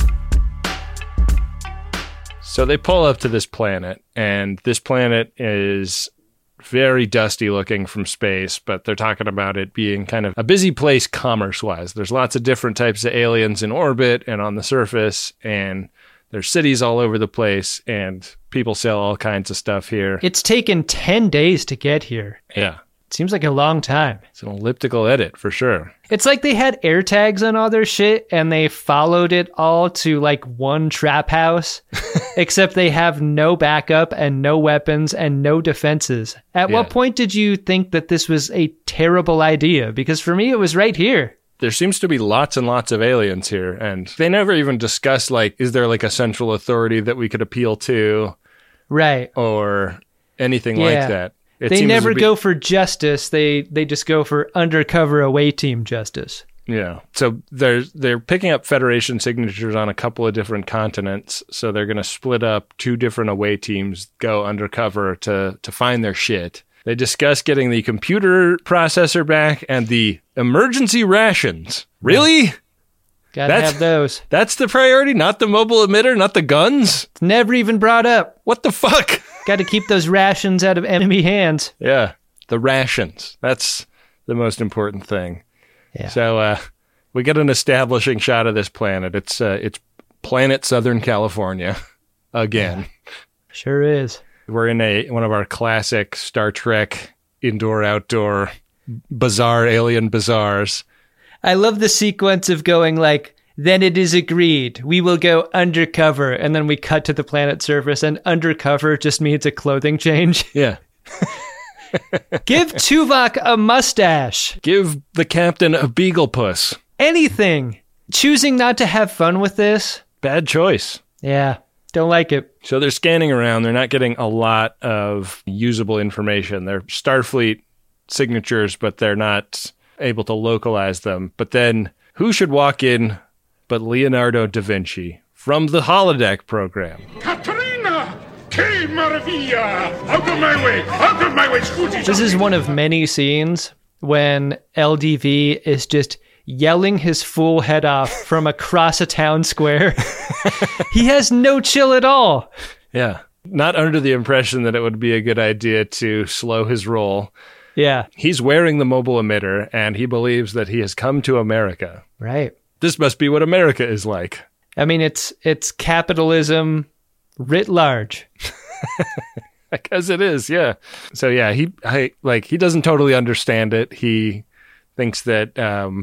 So they pull up to this planet, and this planet is very dusty looking from space, but they're talking about it being kind of a busy place commerce-wise. There's lots of different types of aliens in orbit and on the surface, and there's cities all over the place, and people sell all kinds of stuff here. It's taken 10 days to get here. Yeah. It seems like a long time. It's an elliptical edit, for sure. It's like they had air tags on all their shit, and they followed it all to like one trap house, except they have no backup and no weapons and no defenses. At what point did you think that this was a terrible idea? Because for me, it was right here. There seems to be lots and lots of aliens here, and they never even discuss, like, is there like a central authority that we could appeal to? Right. Or anything like that. They never go for justice. They just go for undercover away team justice. Yeah. So they're picking up Federation signatures on a couple of different continents. So they're going to split up 2 different away teams, go undercover to find their shit. They discuss getting the computer processor back and the emergency rations. Really? Gotta have those. That's the priority? Not the mobile emitter? Not the guns? It's never even brought up. What the fuck? Got to keep those rations out of enemy hands. Yeah, the rations. That's the most important thing. Yeah. So we get an establishing shot of this planet. It's planet Southern California again. Yeah. Sure is. We're in one of our classic Star Trek indoor-outdoor bizarre alien bazaars. I love the sequence of going like, then it is agreed, we will go undercover. And then we cut to the planet surface, and undercover just means a clothing change. Yeah. Give Tuvok a mustache. Give the captain a beagle puss. Anything. Choosing not to have fun with this. Bad choice. Yeah. Don't like it. So they're scanning around. They're not getting a lot of usable information. They're Starfleet signatures, but they're not able to localize them. But then who should walk in but Leonardo da Vinci from the holodeck program? Katrina! Que maravilla! Out of my way! Out of my way, Scooty! This is one of many scenes when LDV is just yelling his fool head off from across a town square. He has no chill at all. Yeah. Not under the impression that it would be a good idea to slow his roll. Yeah. He's wearing the mobile emitter, and he believes that he has come to America. Right. This must be what America is like. I mean, it's capitalism writ large. I guess it is, yeah. So yeah, he doesn't totally understand it. He thinks that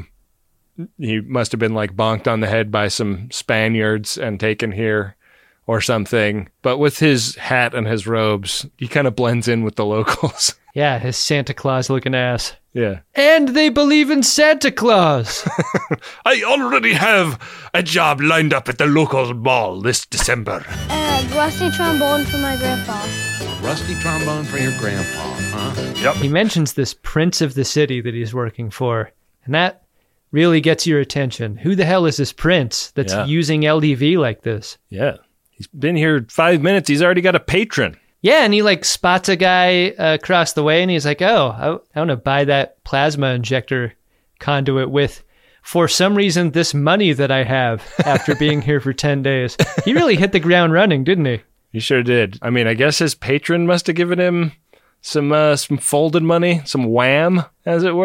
he must have been like bonked on the head by some Spaniards and taken here or something. But with his hat and his robes, he kind of blends in with the locals. Yeah, his Santa Claus looking ass. Yeah. And they believe in Santa Claus. I already have a job lined up at the local ball this December. Rusty trombone for my grandpa. Rusty trombone for your grandpa, huh? Yep. He mentions this prince of the city that he's working for, and that really gets your attention. Who the hell is this prince that's using LDV like this? Yeah. He's been here 5 minutes. He's already got a patron. Yeah, and he like spots a guy across the way, and he's like, oh, I want to buy that plasma injector conduit with, for some reason, this money that I have after being here for 10 days. He really hit the ground running, didn't he? He sure did. I mean, I guess his patron must have given him some folded money, some wham, as it were.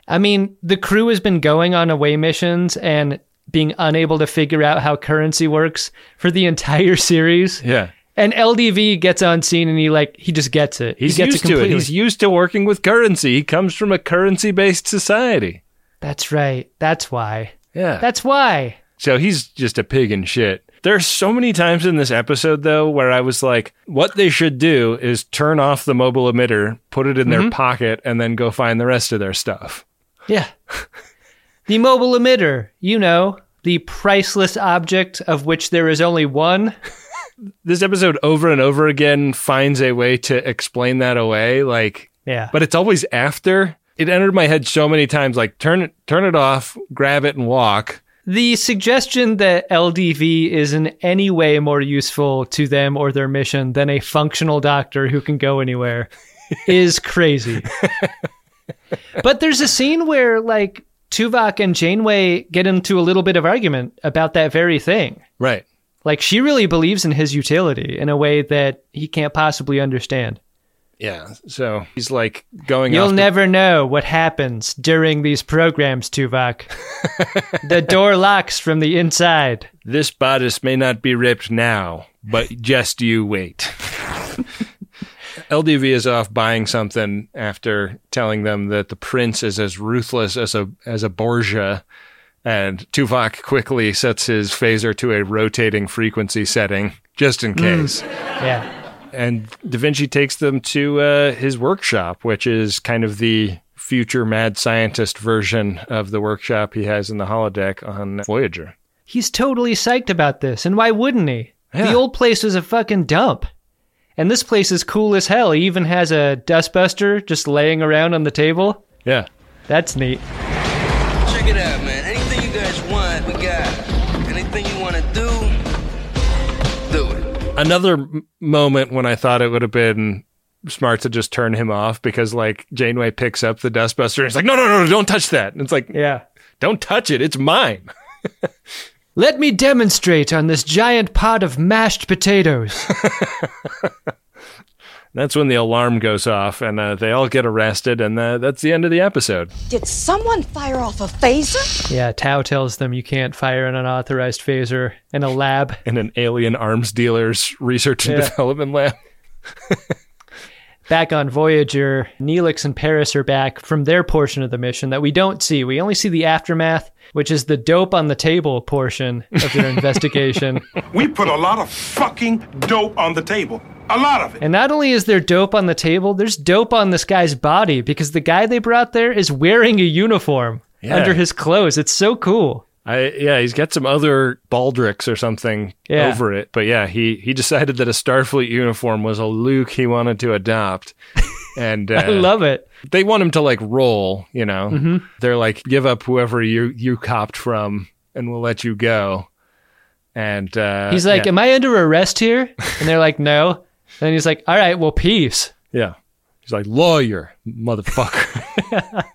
I mean, the crew has been going on away missions and being unable to figure out how currency works for the entire series. Yeah. And LDV gets on scene and he just gets it. He's he gets used to it. He's used to working with currency. He comes from a currency-based society. That's right. That's why. Yeah. That's why. So he's just a pig in shit. There's so many times in this episode, though, where I was like, what they should do is turn off the mobile emitter, put it in their pocket, and then go find the rest of their stuff. Yeah. The mobile emitter, the priceless object of which there is only one. This episode over and over again finds a way to explain that away. Yeah. But it's always after. It entered my head so many times, turn it off, grab it, and walk. The suggestion that LDV is in any way more useful to them or their mission than a functional doctor who can go anywhere is crazy. But there's a scene where, Tuvok and Janeway get into a little bit of argument about that very thing. Right. She really believes in his utility in a way that he can't possibly understand. Yeah, so he's going You'll never know what happens during these programs, Tuvok. The door locks from the inside. This bodice may not be ripped now, but just you wait. LDV is off buying something after telling them that the prince is as ruthless as a Borgia, and Tuvok quickly sets his phaser to a rotating frequency setting, just in case. Yeah. And Da Vinci takes them to his workshop, which is kind of the future mad scientist version of the workshop he has in the holodeck on Voyager. He's totally psyched about this, and why wouldn't he? Yeah. The old place was a fucking dump. And this place is cool as hell. He even has a dustbuster just laying around on the table. Yeah. That's neat. Check it out, man. Anything you guys want, we got. Anything you want to do it. Another moment when I thought it would have been smart to just turn him off because Janeway picks up the dustbuster and he's like, no, don't touch that. And it's yeah, don't touch it. It's mine. Let me demonstrate on this giant pot of mashed potatoes. That's when the alarm goes off and they all get arrested, and that's the end of the episode. Did someone fire off a phaser? Yeah, Tau tells them you can't fire an unauthorized phaser in a lab. In an alien arms dealer's research and development lab. Back on Voyager, Neelix and Paris are back from their portion of the mission that we don't see. We only see the aftermath, which is the dope on the table portion of their investigation. We put a lot of fucking dope on the table. A lot of it. And not only is there dope on the table, there's dope on this guy's body because the guy they brought there is wearing a uniform under his clothes. It's so cool. He's got some other baldricks or something over it. But yeah, he decided that a Starfleet uniform was a Luke he wanted to adopt. And I love it. They want him to roll, Mm-hmm. They're give up whoever you copped from and we'll let you go. And he's like, am I under arrest here? And they're like, no. And he's like, all right, well, peace. Yeah. He's like, lawyer, motherfucker.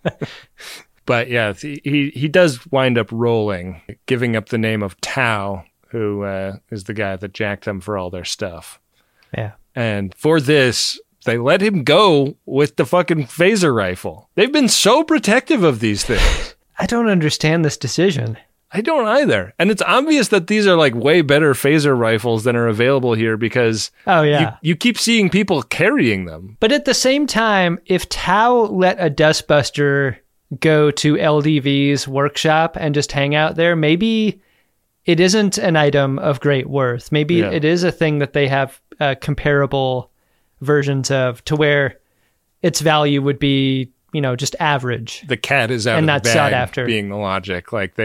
But yeah, he does wind up rolling, giving up the name of Tau, who is the guy that jacked them for all their stuff. Yeah. And for this, they let him go with the fucking phaser rifle. They've been so protective of these things. I don't understand this decision. I don't either. And it's obvious that these are way better phaser rifles than are available here because you keep seeing people carrying them. But at the same time, if Tau let a dustbuster go to LDV's workshop and just hang out there, maybe it isn't an item of great worth. Maybe it is a thing that they have comparable versions of to where its value would be, just average. The cat is out and of not the bag sought after. Being the logic.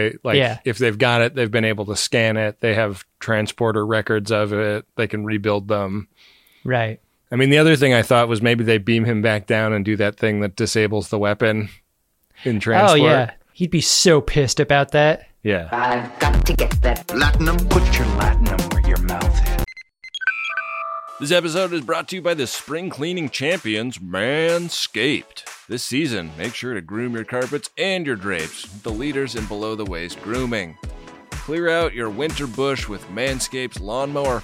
If they've got it, they've been able to scan it. They have transporter records of it. They can rebuild them. Right. I mean, the other thing I thought was maybe they beam him back down and do that thing that disables the weapon in transport. Oh, yeah. He'd be so pissed about that. Yeah. I've got to get that Latinum. Put your Latinum where your mouth is. This episode is brought to you by the spring cleaning champions, Manscaped. This season, make sure to groom your carpets and your drapes with the leaders in below-the-waist grooming. Clear out your winter bush with Manscaped's Lawnmower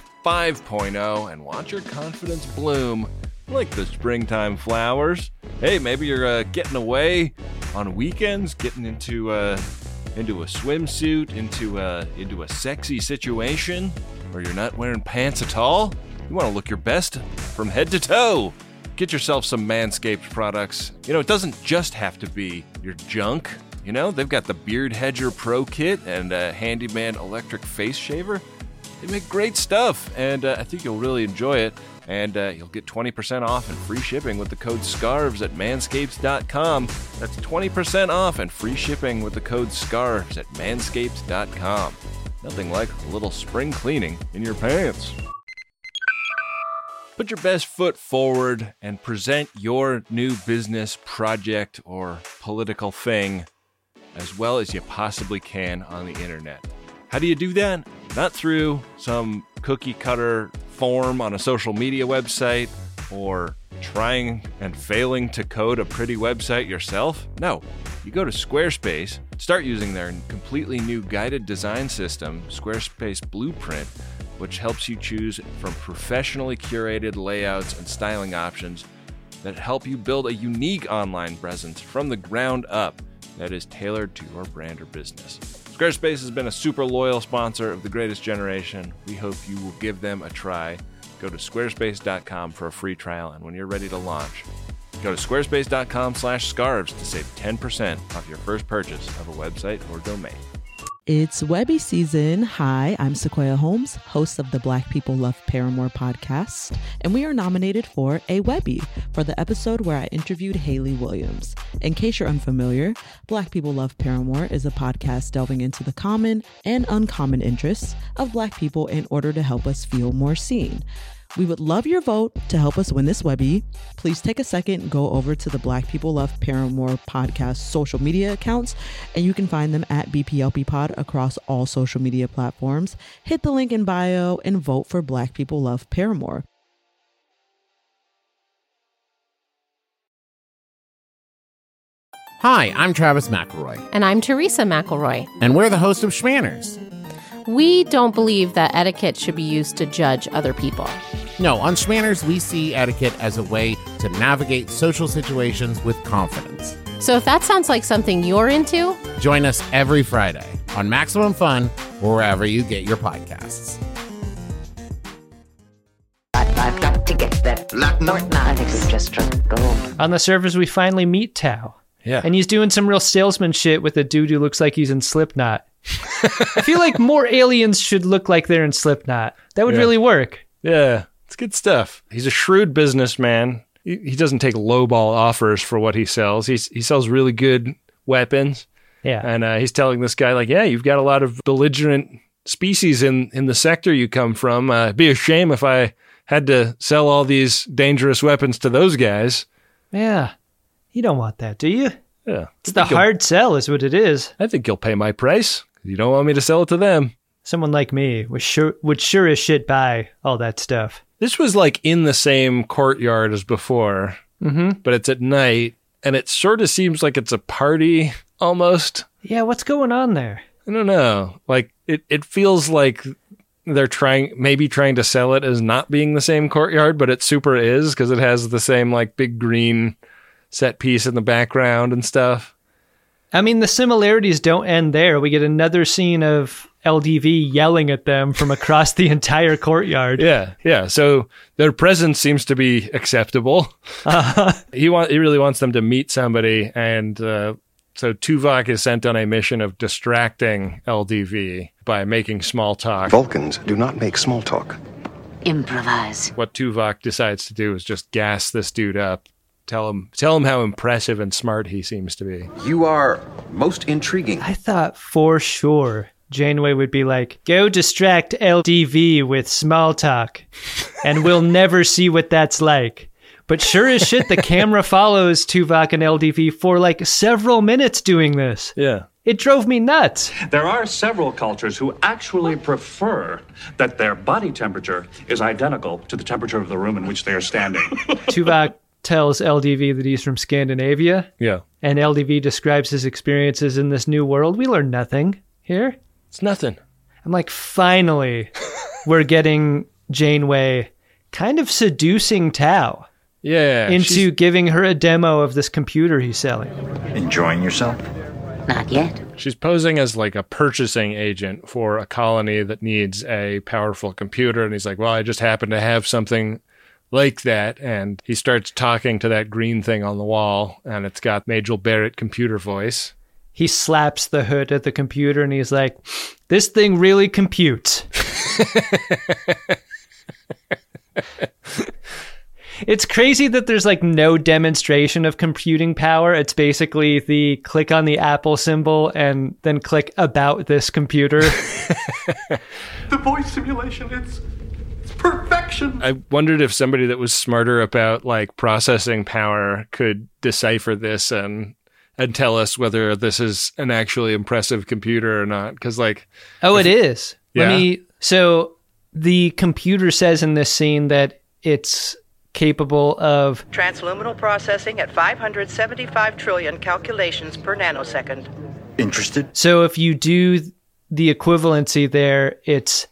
5.0 and watch your confidence bloom like the springtime flowers. Hey, maybe you're getting away on weekends, getting into a swimsuit, into a sexy situation where you're not wearing pants at all? You want to look your best from head to toe. Get yourself some Manscaped products. You know, it doesn't just have to be your junk. You know, they've got the Beard Hedger Pro Kit and a Handyman Electric Face Shaver. They make great stuff, and I think you'll really enjoy it. And you'll get 20% off and free shipping with the code SCARVES at manscaped.com. That's 20% off and free shipping with the code SCARVES at manscaped.com. Nothing like a little spring cleaning in your pants. Put your best foot forward and present your new business, project, or political thing as well as you possibly can on the internet. How do you do that? Not through some cookie cutter form on a social media website or trying and failing to code a pretty website yourself. No, you go to Squarespace, start using their completely new guided design system, Squarespace Blueprint, which helps you choose from professionally curated layouts and styling options that help you build a unique online presence from the ground up that is tailored to your brand or business. Squarespace has been a super loyal sponsor of The Greatest Generation. We hope you will give them a try. Go to squarespace.com for a free trial, and when you're ready to launch, go to squarespace.com/scarves to save 10% off your first purchase of a website or domain. It's Webby season. Hi, I'm Sequoia Holmes, host of the Black People Love Paramore podcast, and we are nominated for a Webby for the episode where I interviewed Hayley Williams. In case you're unfamiliar, Black People Love Paramore is a podcast delving into the common and uncommon interests of Black people in order to help us feel more seen. We would love your vote to help us win this Webby. Please take a second, go over to the Black People Love Paramore podcast social media accounts, and you can find them at BPLP Pod across all social media platforms. Hit the link in bio and vote for Black People Love Paramore. Hi, I'm Travis McElroy. And I'm Teresa McElroy. And we're the host of Schmanners. We don't believe that etiquette should be used to judge other people. No, on Schmanners, we see etiquette as a way to navigate social situations with confidence. So if that sounds like something you're into, join us every Friday on Maximum Fun or wherever you get your podcasts. I've got to get that I think we've just struck gold. On the surface, we finally meet Tao. Yeah. And he's doing some real salesman shit with a dude who looks like he's in Slipknot. I feel like more aliens should look like they're in Slipknot. That would really work. Yeah, it's good stuff. He's a shrewd businessman. He doesn't take lowball offers for what he sells. He sells really good weapons. Yeah. And he's telling this guy, like, yeah, you've got a lot of belligerent species in the sector you come from. It'd be a shame if I had to sell all these dangerous weapons to those guys. Yeah. You don't want that, do you? Yeah. It's the hard sell is what it is. I think you'll pay my price. You don't want me to sell it to them. Someone like me would sure as shit buy all that stuff. This was like in the same courtyard as before, but it's at night, and it sort of seems like it's a party almost. Yeah, what's going on there? I don't know. Like, it feels like they're trying to sell it as not being the same courtyard, but it super is, because it has the same like big green set piece in the background and stuff. I mean, the similarities don't end there. We get another scene of LDV yelling at them from across the entire courtyard. Yeah. So their presence seems to be acceptable. He really wants them to meet somebody, and so Tuvok is sent on a mission of distracting LDV by making small talk. Vulcans do not make small talk. Improvise. What Tuvok decides to do is just gas this dude up. Tell him how impressive and smart he seems to be. You are most intriguing. I thought for sure Janeway would be like, go distract LDV with small talk, and we'll never see what that's like. But sure as shit, the camera follows Tuvok and LDV for like several minutes doing this. Yeah. It drove me nuts. There are several cultures who actually prefer that their body temperature is identical to the temperature of the room in which they are standing. Tuvok tells LDV that he's from Scandinavia. Yeah. And LDV describes his experiences in this new world. We learn nothing here. It's nothing. I'm like, finally, we're getting Janeway kind of seducing Tao. into giving her a demo of this computer he's selling. Enjoying yourself? Not yet. She's posing as like a purchasing agent for a colony that needs a powerful computer. And he's like, well, I just happen to have something like that. And he starts talking to that green thing on the wall, and it's got Majel Barrett computer voice. He slaps the hood at the computer and he's like, this thing really computes. It's crazy that there's like no demonstration of computing power. It's basically the click on the Apple symbol and then click about this computer. The voice simulation, it's perfection. I wondered if somebody that was smarter about like processing power could decipher this and tell us whether this is an actually impressive computer or not. Because like, it is. Yeah. So the computer says in this scene that it's capable of transluminal processing at 575 trillion calculations per nanosecond. Interested? So if you do the equivalency there, it's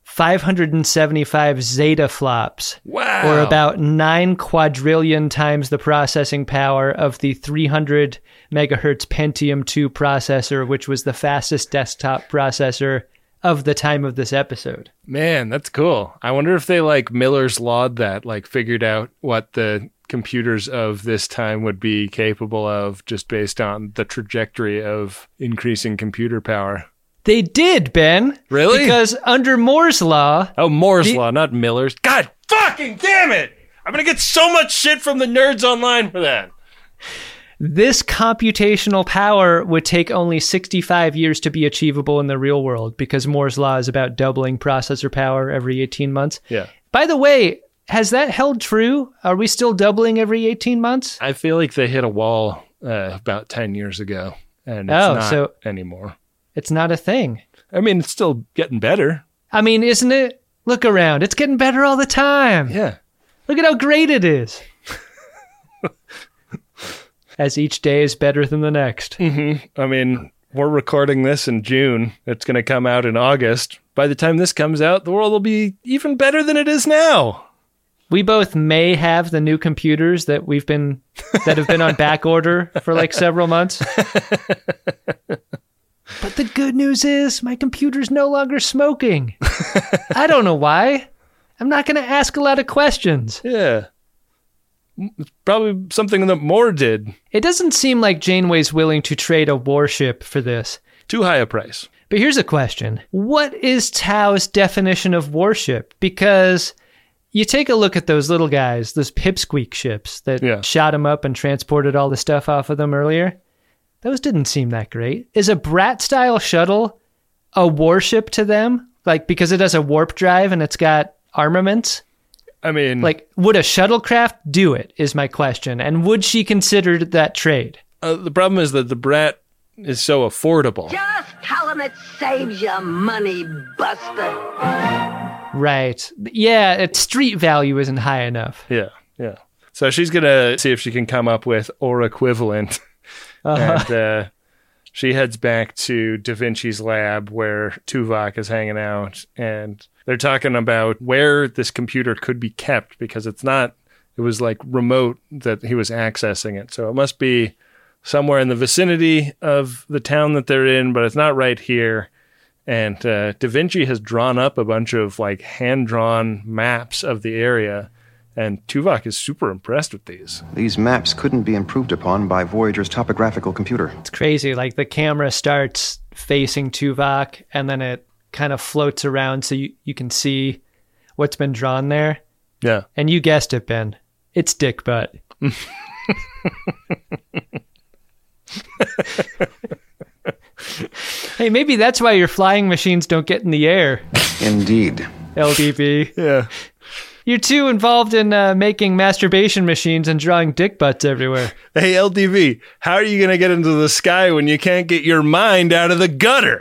575 zettaflops. Wow. Or about 9 quadrillion times the processing power of the 300 megahertz Pentium 2 processor, which was the fastest desktop processor of the time of this episode. Man, that's cool. I wonder if they like Miller's Law'd that, like figured out what the computers of this time would be capable of just based on the trajectory of increasing computer power. They did, Ben. Really? Because under Moore's Law... Oh, Moore's Law, not Miller's. God fucking damn it! I'm going to get so much shit from the nerds online for that. This computational power would take only 65 years to be achievable in the real world because Moore's Law is about doubling processor power every 18 months. Yeah. By the way, has that held true? Are we still doubling every 18 months? I feel like they hit a wall about 10 years ago, and it's not anymore. It's not a thing. I mean, it's still getting better. I mean, isn't it? Look around. It's getting better all the time. Yeah. Look at how great it is. As each day is better than the next. Mm-hmm. I mean, we're recording this in June. It's going to come out in August. By the time this comes out, the world will be even better than it is now. We both may have the new computers that have been on back order for like several months. But the good news is my computer's no longer smoking. I don't know why. I'm not going to ask a lot of questions. Yeah. It's probably something that Moore did. It doesn't seem like Janeway's willing to trade a warship for this. Too high a price. But here's a question. What is Tao's definition of warship? Because you take a look at those little guys, those pipsqueak ships that shot him up and transported all the stuff off of them earlier. Those didn't seem that great. Is a Brat-style shuttle a warship to them? Like, because it has a warp drive and it's got armaments? I mean... Like, would a shuttlecraft do it, is my question. And would she consider that trade? The problem is that the Brat is so affordable. Just tell them it saves you money, buster. Right. Yeah, street value isn't high enough. Yeah. So she's going to see if she can come up with or equivalent. And she heads back to Da Vinci's lab where Tuvok is hanging out, and they're talking about where this computer could be kept because it was like remote that he was accessing it. So it must be somewhere in the vicinity of the town that they're in, but it's not right here. And Da Vinci has drawn up a bunch of like hand-drawn maps of the area. And Tuvok is super impressed with these. These maps couldn't be improved upon by Voyager's topographical computer. It's crazy. Like the camera starts facing Tuvok and then it kind of floats around so you can see what's been drawn there. Yeah. And you guessed it, Ben. It's dick butt. Hey, maybe that's why your flying machines don't get in the air. Indeed. LDB. Yeah. You're too involved in making masturbation machines and drawing dick butts everywhere. Hey, LDV, how are you going to get into the sky when you can't get your mind out of the gutter?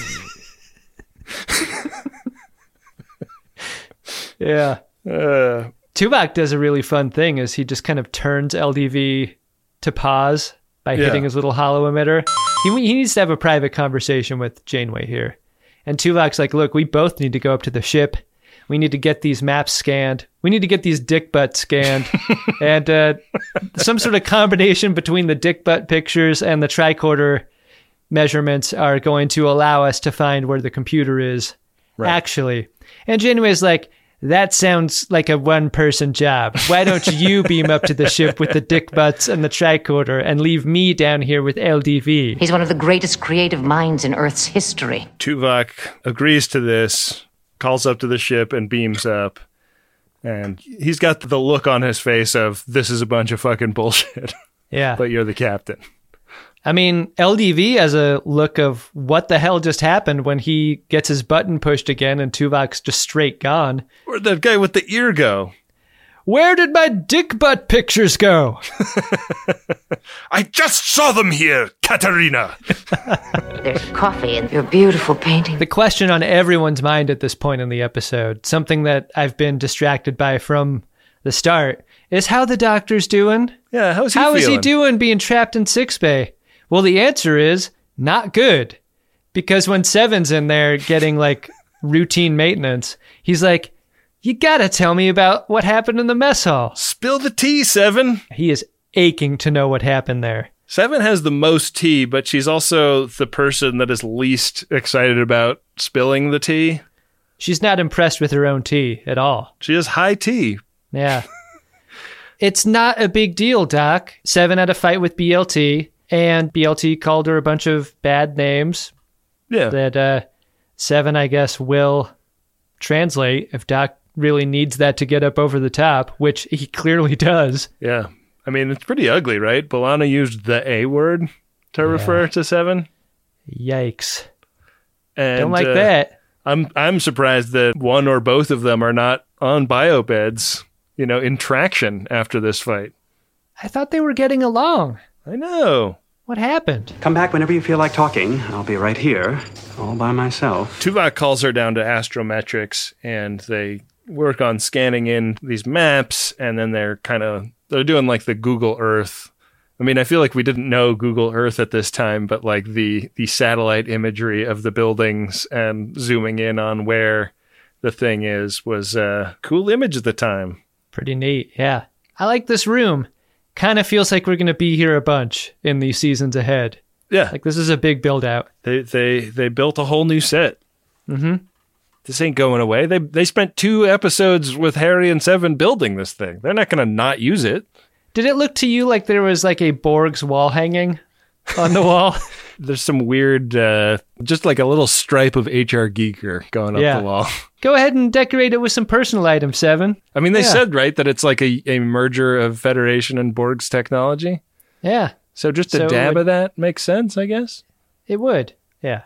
Yeah. Tuvok does a really fun thing is he just kind of turns LDV to pause by hitting his little hollow emitter. He needs to have a private conversation with Janeway here. And Tuvok's like, look, we both need to go up to the ship. We need to get these maps scanned. We need to get these dick butts scanned. And some sort of combination between the dick butt pictures and the tricorder measurements are going to allow us to find where the computer is actually. And Janeway's like, that sounds like a one-person job. Why don't you beam up to the ship with the dick butts and the tricorder and leave me down here with LDV? He's one of the greatest creative minds in Earth's history. Tuvok agrees to this, calls up to the ship and beams up. And he's got the look on his face of, this is a bunch of fucking bullshit. Yeah. But you're the captain. I mean, LDV has a look of what the hell just happened when he gets his button pushed again and Tuvok's just straight gone. Where'd that guy with the ear go? Where did my dick butt pictures go? I just saw them here, Katerina. There's coffee in your beautiful painting. The question on everyone's mind at this point in the episode, something that I've been distracted by from the start, is how the doctor's doing. Yeah, how is he doing being trapped in sickbay? Well, the answer is not good. Because when Seven's in there getting like routine maintenance, he's like, you gotta tell me about what happened in the mess hall. Spill the tea, Seven. He is aching to know what happened there. Seven has the most tea, but she's also the person that is least excited about spilling the tea. She's not impressed with her own tea at all. She has high tea. Yeah. It's not a big deal, Doc. Seven had a fight with BLT, and BLT called her a bunch of bad names. Yeah. That Seven, I guess, will translate if Doc really needs that to get up over the top, which he clearly does. Yeah. I mean, it's pretty ugly, right? B'Elanna used the A word to refer to Seven. Yikes. And, don't like that. I'm surprised that one or both of them are not on biobeds, in traction after this fight. I thought they were getting along. I know. What happened? Come back whenever you feel like talking. I'll be right here, all by myself. Tuvok calls her down to Astrometrics, and they work on scanning in these maps, and then they're doing like the Google Earth. I mean, I feel like we didn't know Google Earth at this time, but like the satellite imagery of the buildings and zooming in on where the thing is was a cool image at the time. Pretty neat, yeah. I like this room. Kind of feels like we're going to be here a bunch in these seasons ahead. Yeah. Like this is a big build out. They built a whole new set. Mm-hmm. This ain't going away. They spent 2 episodes with Harry and Seven building this thing. They're not going to not use it. Did it look to you like there was like a Borg's wall hanging on the wall? There's some weird, just like a little stripe of H.R. Giger going up the wall. Go ahead and decorate it with some personal items, Seven. I mean, they said, right, that it's like a merger of Federation and Borg's technology? Yeah. So just a dab of that makes sense, I guess? It would, yeah.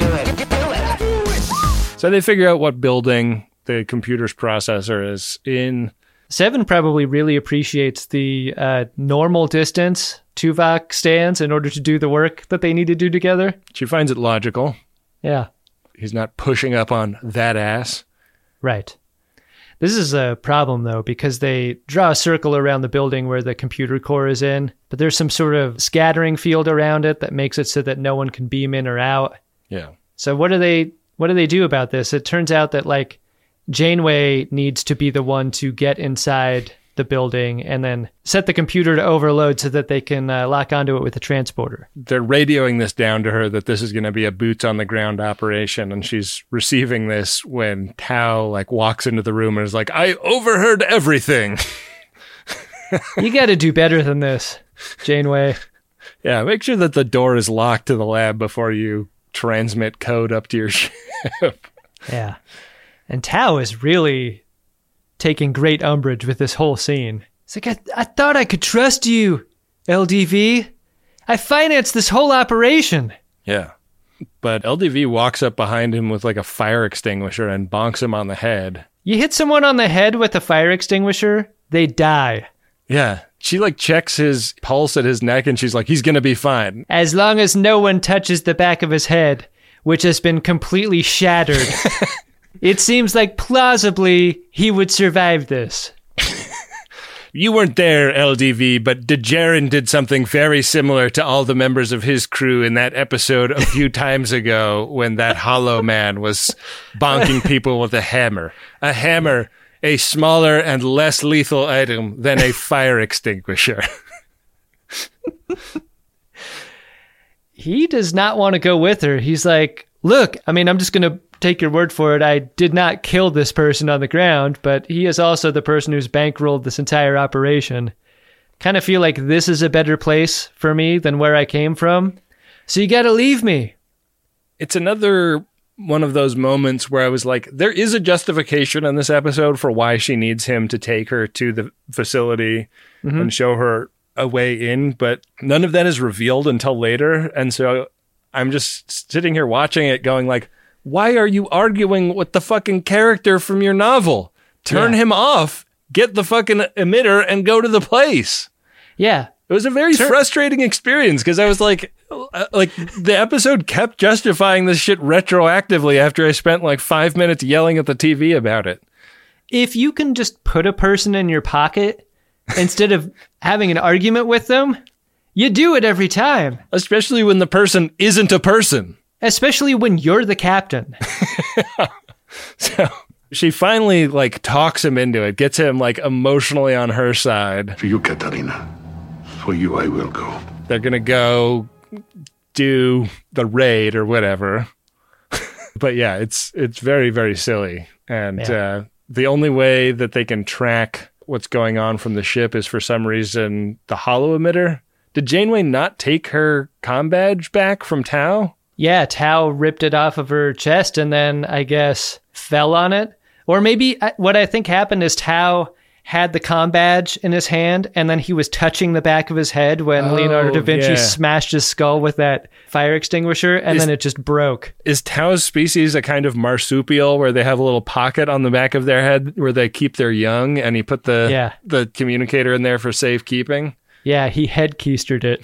So they figure out what building the computer's processor is in. Seven probably really appreciates the normal distance Tuvok stands in order to do the work that they need to do together. She finds it logical. Yeah. He's not pushing up on that ass. Right. This is a problem, though, because they draw a circle around the building where the computer core is in, but there's some sort of scattering field around it that makes it so that no one can beam in or out. Yeah. So what do they do about this? It turns out that, like, Janeway needs to be the one to get inside the building and then set the computer to overload so that they can lock onto it with a transporter. They're radioing this down to her that this is going to be a boots on the ground operation, and she's receiving this when Tao walks into the room and is like, I overheard everything. You got to do better than this, Janeway. Yeah, make sure that the door is locked to the lab before you transmit code up to your ship. Yeah. And Tao is really taking great umbrage with this whole scene. It's like, I thought I could trust you, LDV. I financed this whole operation. Yeah. But LDV walks up behind him with a fire extinguisher and bonks him on the head. You hit someone on the head with a fire extinguisher, they die. Yeah. She checks his pulse at his neck and she's like, he's going to be fine. As long as no one touches the back of his head, which has been completely shattered. It seems like plausibly he would survive this. You weren't there, LDV, but Djarin did something very similar to all the members of his crew in that episode a few times ago when that hollow man was bonking people with a hammer. A hammer, a smaller and less lethal item than a fire extinguisher. He does not want to go with her. He's like, look, I mean, I'm just going to take your word for it. I did not kill this person on the ground, but he is also the person who's bankrolled this entire operation. Kind of feel like this is a better place for me than where I came from. So you got to leave me. It's another one of those moments where I was like, there is a justification in this episode for why she needs him to take her to the facility and show her a way in, but none of that is revealed until later. And so I'm just sitting here watching it going like, why are you arguing with the fucking character from your novel? Turn him off, get the fucking emitter, and go to the place. Yeah. It was a very frustrating experience because I was like the episode kept justifying this shit retroactively after I spent like 5 minutes yelling at the TV about it. If you can just put a person in your pocket instead of having an argument with them, you do it every time. Especially when the person isn't a person. Especially when you're the captain. So she finally like talks him into it, gets him like emotionally on her side. For you, Katarina. For you, I will go. They're going to go do the raid or whatever. But yeah, it's very, very silly. And the only way that they can track what's going on from the ship is for some reason the hollow emitter. Did Janeway not take her comm badge back from Tau? Yeah, Tau ripped it off of her chest and then, I guess, fell on it. Or maybe what I think happened is Tau had the comm badge in his hand and then he was touching the back of his head when Leonardo da Vinci smashed his skull with that fire extinguisher and then it just broke. Is Tau's species a kind of marsupial where they have a little pocket on the back of their head where they keep their young and he put the communicator in there for safekeeping? Yeah, he head keistered it.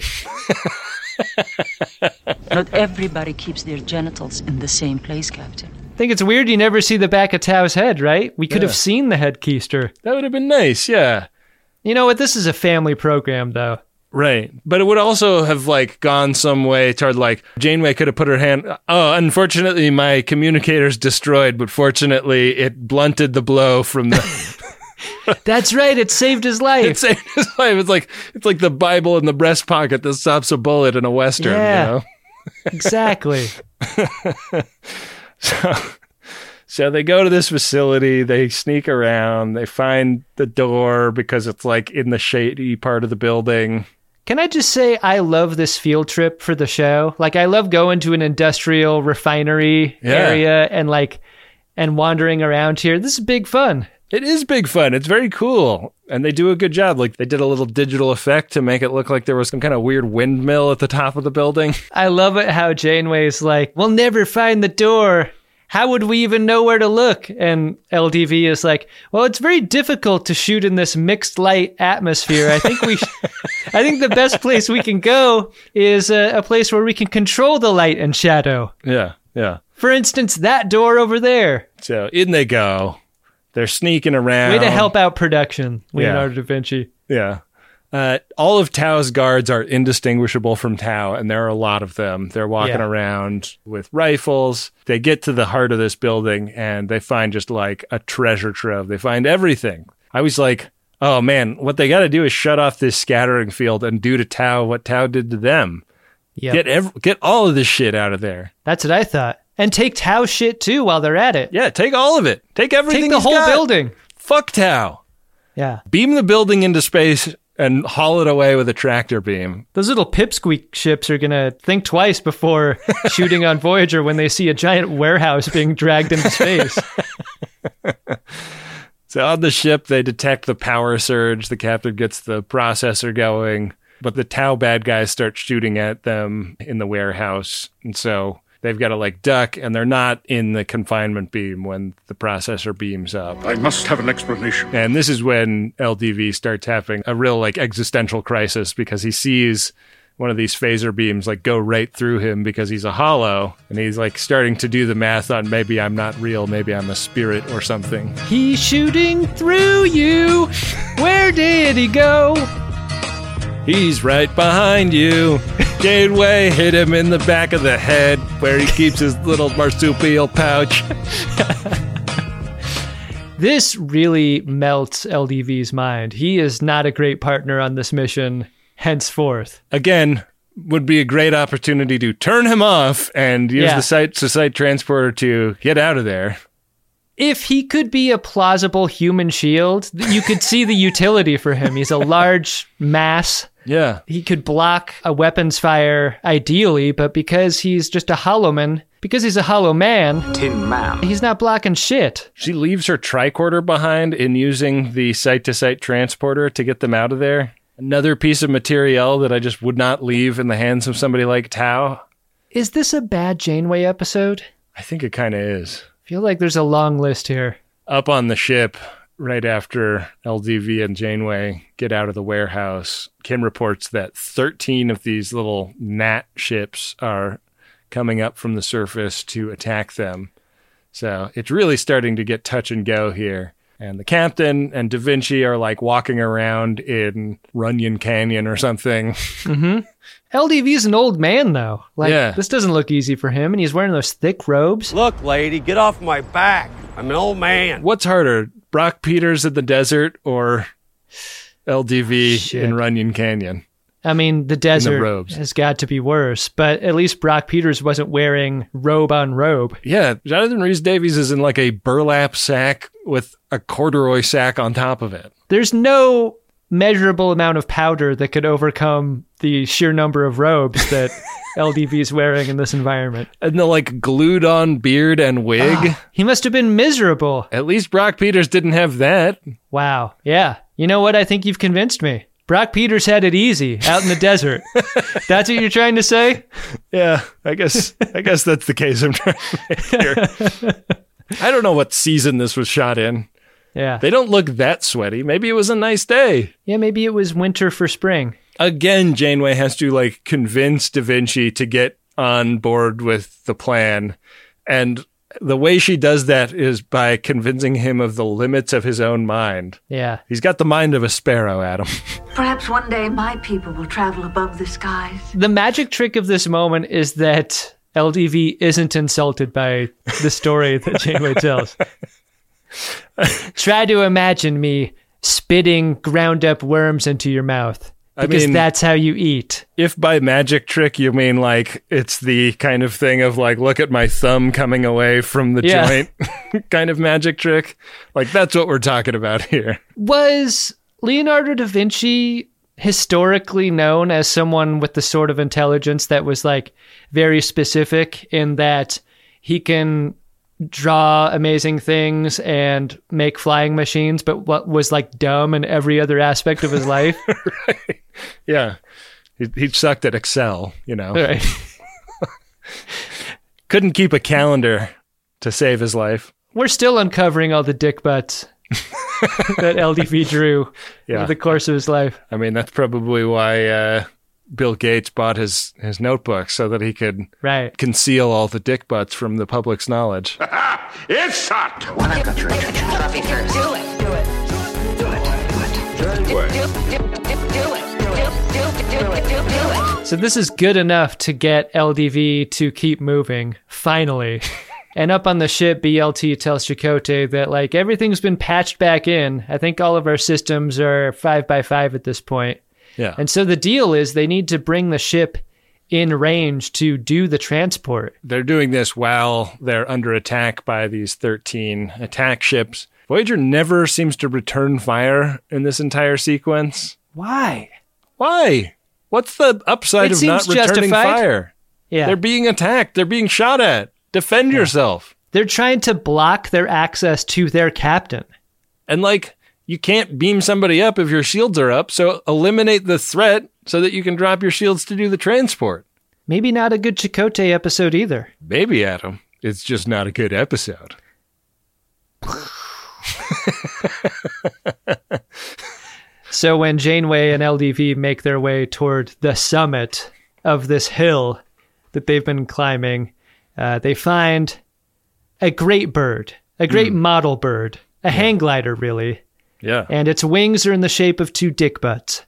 Not everybody keeps their genitals in the same place, Captain. I think it's weird you never see the back of Tau's head, right? We could have seen the head keister. That would have been nice, yeah. You know what? This is a family program, though. Right. But it would also have, like, gone some way toward, like, Janeway could have put her hand... Oh, unfortunately, my communicator's destroyed, but fortunately, it blunted the blow from the... That's right. It saved his life. It saved his life. It's like the Bible in the breast pocket that stops a bullet in a Western, you know? Exactly. So they go to this facility, they sneak around, they find the door because it's like in the shady part of the building. Can I just say I love this field trip for the show? Like, I love going to an industrial refinery area and wandering around here. This is big fun. It is big fun. It's very cool. And they do a good job. Like, they did a little digital effect to make it look like there was some kind of weird windmill at the top of the building. I love it how Janeway's like, we'll never find the door. How would we even know where to look? And LDV is like, well, it's very difficult to shoot in this mixed light atmosphere. I think I think the best place we can go is a place where we can control the light and shadow. Yeah. For instance, that door over there. So in they go. They're sneaking around. Way to help out production, Leonardo da Vinci. Yeah. All of Tau's guards are indistinguishable from Tau, and there are a lot of them. They're walking around with rifles. They get to the heart of this building, and they find just like a treasure trove. They find everything. I was like, oh man, what they got to do is shut off this scattering field and do to Tau what Tau did to them. Yep. Get all of this shit out of there. That's what I thought. And take Tau shit too while they're at it. Yeah, take all of it. Take everything. Take the whole building. Fuck Tau. Yeah. Beam the building into space and haul it away with a tractor beam. Those little pipsqueak ships are going to think twice before shooting on Voyager when they see a giant warehouse being dragged into space. So on the ship, they detect the power surge. The captain gets the processor going, but the Tau bad guys start shooting at them in the warehouse. And so they've got to like duck, and they're not in the confinement beam when the processor beams up. I must have an explanation. And this is when LDV starts having a real like existential crisis because he sees one of these phaser beams like go right through him because he's a hollow, and he's like starting to do the math on maybe I'm not real, maybe I'm a spirit or something. He's shooting through you. Where did he go? He's right behind you. Janeway hit him in the back of the head where he keeps his little marsupial pouch. This really melts LDV's mind. He is not a great partner on this mission henceforth. Again, would be a great opportunity to turn him off and use the site-to-site transporter to get out of there. If he could be a plausible human shield, you could see the utility for him. He's a large mass. Yeah. He could block a weapons fire ideally, but because he's just a hollow man, because he's a hollow man, Tin Man, he's not blocking shit. She leaves her tricorder behind in using the site-to-site transporter to get them out of there. Another piece of material that I just would not leave in the hands of somebody like Tau. Is this a bad Janeway episode? I think it kind of is. I feel like there's a long list here. Up on the ship, right after LDV and Janeway get out of the warehouse, Kim reports that 13 of these little gnat ships are coming up from the surface to attack them. So it's really starting to get touch and go here. And the captain and Da Vinci are like walking around in Runyon Canyon or something. Mm-hmm. LDV's an old man, though. This doesn't look easy for him, and he's wearing those thick robes. Look, lady, get off my back. I'm an old man. What's harder, Brock Peters in the desert or LDV in Runyon Canyon? I mean, the desert has got to be worse, but at least Brock Peters wasn't wearing robe on robe. Yeah, Jonathan Rhys-Davies is in like a burlap sack with a corduroy sack on top of it. There's no measurable amount of powder that could overcome the sheer number of robes that LDV is wearing in this environment. And the like glued on beard and wig. He must have been miserable. At least Brock Peters didn't have that. Wow. Yeah. You know what? I think you've convinced me. Brock Peters had it easy out in the desert. That's what you're trying to say? Yeah, I guess that's the case I'm trying to make here. I don't know what season this was shot in. Yeah. They don't look that sweaty. Maybe it was a nice day. Yeah, maybe it was winter for spring. Again, Janeway has to like convince Da Vinci to get on board with the plan. And the way she does that is by convincing him of the limits of his own mind. Yeah. He's got the mind of a sparrow, Adam. Perhaps one day my people will travel above the skies. The magic trick of this moment is that LDV isn't insulted by the story that Janeway tells. Try to imagine me spitting ground up worms into your mouth. Because that's how you eat. If by magic trick you mean like it's the kind of thing of like, look at my thumb coming away from the joint kind of magic trick, like that's what we're talking about here. Was Leonardo da Vinci historically known as someone with the sort of intelligence that was like very specific in that he can draw amazing things and make flying machines, but what was like dumb in every other aspect of his life? Right. Yeah. He sucked at Excel, you know. Right. Couldn't keep a calendar to save his life. We're still uncovering all the dick butts that LDV drew over the course of his life. I mean, that's probably why Bill Gates bought his notebook so that he could conceal all the dick butts from the public's knowledge. It's hot! One of the trophy first. Do it. Do it. Do it. Do it. Do it. So this is good enough to get LDV to keep moving, finally. And up on the ship, BLT tells Chakotay that like everything's been patched back in. I think all of our systems are 5x5 at this point. Yeah. And so the deal is they need to bring the ship in range to do the transport. They're doing this while they're under attack by these 13 attack ships. Voyager never seems to return fire in this entire sequence. Why? Why? What's the upside of not returning fire? Yeah. They're being attacked. They're being shot at. Defend yourself. They're trying to block their access to their captain. And like, you can't beam somebody up if your shields are up, so eliminate the threat so that you can drop your shields to do the transport. Maybe not a good Chakotay episode either. Maybe, Adam. It's just not a good So when Janeway and LDV make their way toward the summit of this hill that they've been climbing, they find a great bird, a great model bird, a hang glider, really. Yeah. And its wings are in the shape of two dick butts.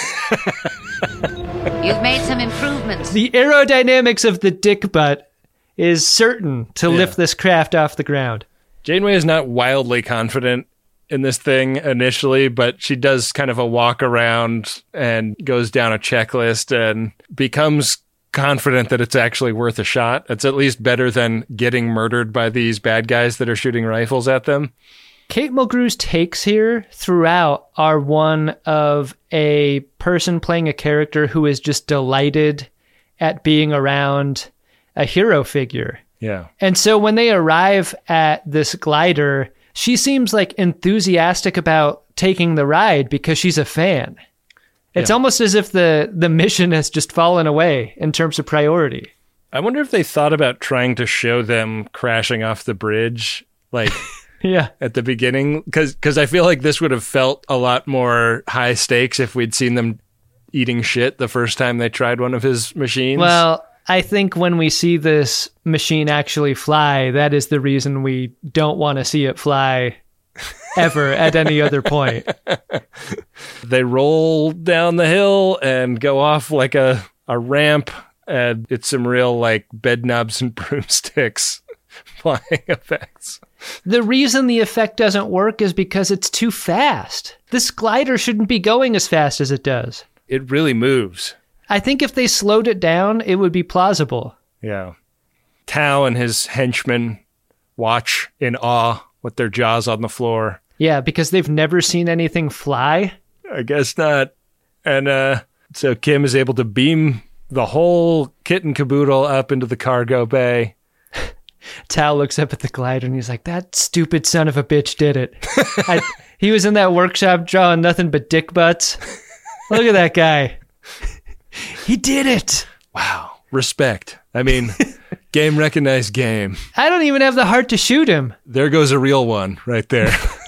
You've made some improvements. The aerodynamics of the dick butt is certain to lift this craft off the ground. Janeway is not wildly confident in this thing initially, but she does kind of a walk around and goes down a checklist and becomes confident that it's actually worth a shot. It's at least better than getting murdered by these bad guys that are shooting rifles at them. Kate Mulgrew's takes here throughout are one of a person playing a character who is just delighted at being around a hero figure. Yeah. And so when they arrive at this glider, she seems like enthusiastic about taking the ride because she's a fan. It's almost as if the mission has just fallen away in terms of priority. I wonder if they thought about trying to show them crashing off the bridge, like at the beginning, because I feel like this would have felt a lot more high stakes if we'd seen them eating shit the first time they tried one of his machines. Well, I think when we see this machine actually fly, that is the reason we don't want to see it fly ever at any other point. They roll down the hill and go off like a ramp, and it's some real like bed knobs and broomsticks flying effects. The reason the effect doesn't work is because it's too fast. This glider shouldn't be going as fast as it does. It really moves. I think if they slowed it down, it would be plausible. Yeah. Tao and his henchmen watch in awe with their jaws on the floor. Yeah, because they've never seen anything fly. I guess not. And so Kim is able to beam the whole kit and caboodle up into the cargo bay. Tao looks up at the glider and he's like, that stupid son of a bitch did it. He was in that workshop drawing nothing but dick butts. Look at that guy. He did it. Wow. Respect. I mean, game recognized game. I don't even have the heart to shoot him. There goes a real one right there.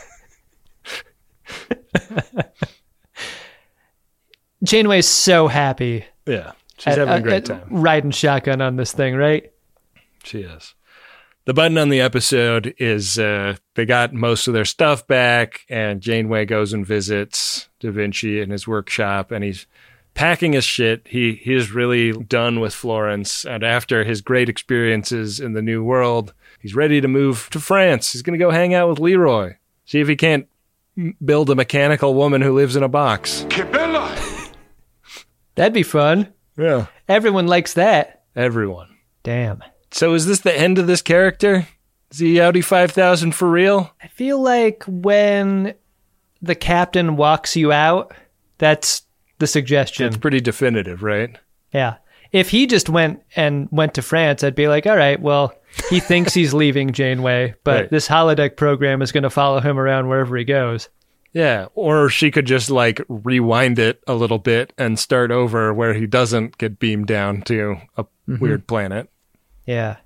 Janeway's so happy. Yeah. She's having a great time. Riding shotgun on this thing, right? She is. The button on the episode is they got most of their stuff back, and Janeway goes and visits Da Vinci in his workshop, and he's packing his shit. He is really done with Florence, and after his great experiences in the New World, he's ready to move to France. He's going to go hang out with Leroy, see if he can't build a mechanical woman who lives in a box. Kibilla! That'd be fun. Yeah. Everyone likes that. Everyone. Damn. So is this the end of this character? Is he Audi 5000 for real? I feel like when the captain walks you out, that's the suggestion. It's pretty definitive, right? Yeah. If he just went to France, I'd be like, all right, well, he thinks he's leaving Janeway, but right. This holodeck program is going to follow him around wherever he goes. Yeah, or she could just like rewind it a little bit and start over where he doesn't get beamed down to a weird planet. Yeah.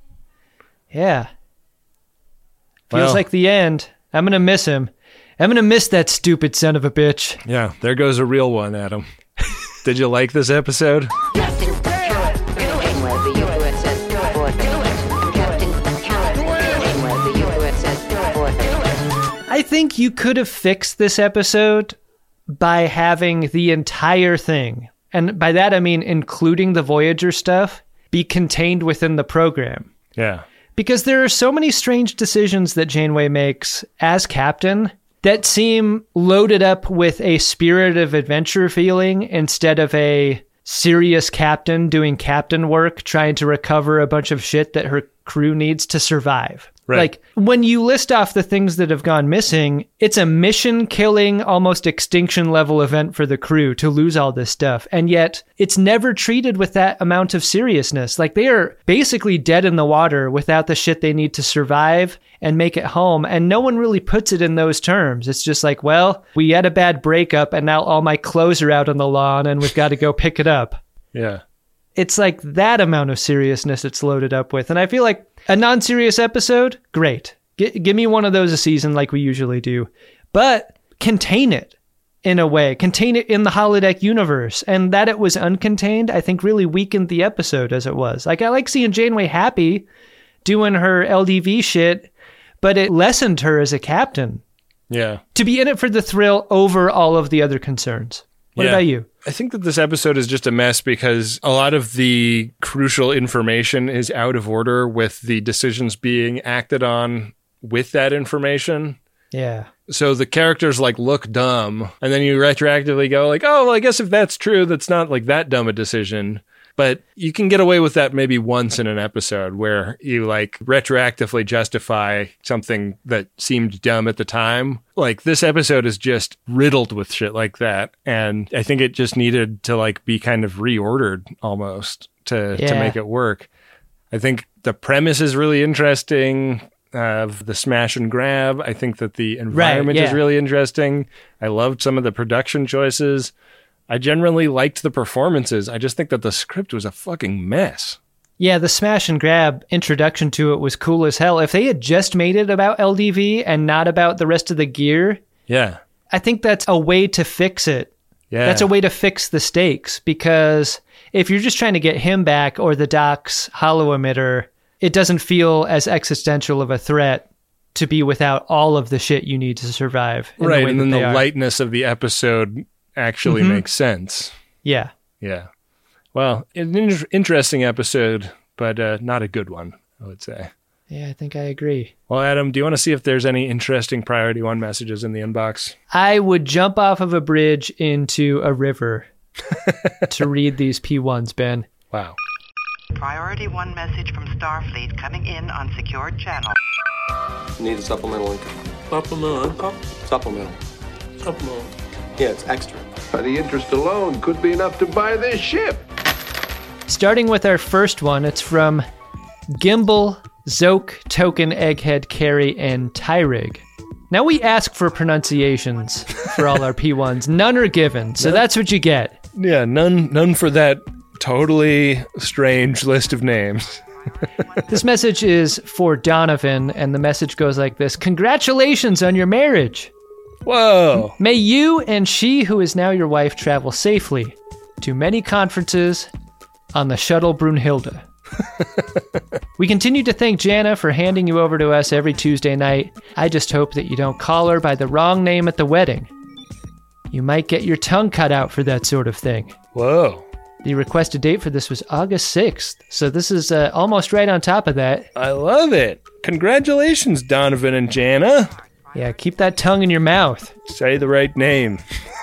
Feels like the end. I'm going to miss him. I'm going to miss that stupid son of a bitch. Yeah, there goes a real one, Adam. Did you like this episode? I think you could have fixed this episode by having the entire thing, and by that I mean including the Voyager stuff, be contained within the program. Yeah. Because there are so many strange decisions that Janeway makes as captain that seem loaded up with a spirit of adventure feeling instead of a serious captain doing captain work, trying to recover a bunch of shit that her crew needs to survive. Right. Like, when you list off the things that have gone missing, it's a mission-killing, almost extinction-level event for the crew to lose all this stuff. And yet, it's never treated with that amount of seriousness. Like, they are basically dead in the water without the shit they need to survive and make it home. And no one really puts it in those terms. It's just like, well, we had a bad breakup, and now all my clothes are out on the lawn, and we've got to go pick it up. Yeah. It's like that amount of seriousness it's loaded up with. And I feel like a non-serious episode, great. Give me one of those a season like we usually do. But contain it. in a way, contain it in the holodeck universe. And that it was uncontained, I think really weakened the episode as it was. Like, I like seeing Janeway happy doing her LDV shit, but it lessened her as a captain. Yeah. To be in it for the thrill over all of the other concerns. What about you? I think that this episode is just a mess because a lot of the crucial information is out of order with the decisions being acted on with that information. Yeah. So the characters like look dumb, and then you retroactively go like, oh, well, I guess if that's true, that's not like that dumb a decision. But you can get away with that maybe once in an episode where you like retroactively justify something that seemed dumb at the time. Like this episode is just riddled with shit like that. And I think it just needed to like be kind of reordered almost to make it work. I think the premise is really interesting of the smash and grab. I think that the environment is really interesting. I loved some of the production choices. I generally liked the performances. I just think that the script was a fucking mess. Yeah, the smash and grab introduction to it was cool as hell. If they had just made it about LDV and not about the rest of the gear, I think that's a way to fix it. Yeah. That's a way to fix the stakes, because if you're just trying to get him back or the Doc's holo emitter, it doesn't feel as existential of a threat to be without all of the shit you need to survive. Right, and then the lightness of the episode actually makes sense. Yeah. Yeah. Well, an interesting episode, but not a good one, I would say. Yeah, I think I agree. Well, Adam, do you want to see if there's any interesting Priority 1 messages in the inbox? I would jump off of a bridge into a river to read these P1s, Ben. Wow. Priority 1 message from Starfleet coming in on secured channel. Need a supplemental income. Supplemental income? Supplemental. Supplemental. Yeah, it's extra. The interest alone could be enough to buy this ship. Starting with our first one, it's from Gimbal, Zoke, Token, Egghead, Carrie, and Tyrig. Now we ask for pronunciations for all our P1s. None are given, so that's what you get. Yeah, none for that totally strange list of names. This message is for Donovan, and the message goes like this. Congratulations on your marriage. Whoa. May you and she who is now your wife travel safely to many conferences on the shuttle Brunhilde. We continue to thank Jana for handing you over to us every Tuesday night. I just hope that you don't call her by the wrong name at the wedding. You might get your tongue cut out for that sort of thing. Whoa. The requested date for this was August 6th, so this is almost right on top of that. I love it. Congratulations, Donovan and Jana. Yeah, keep that tongue in your mouth. Say the right name.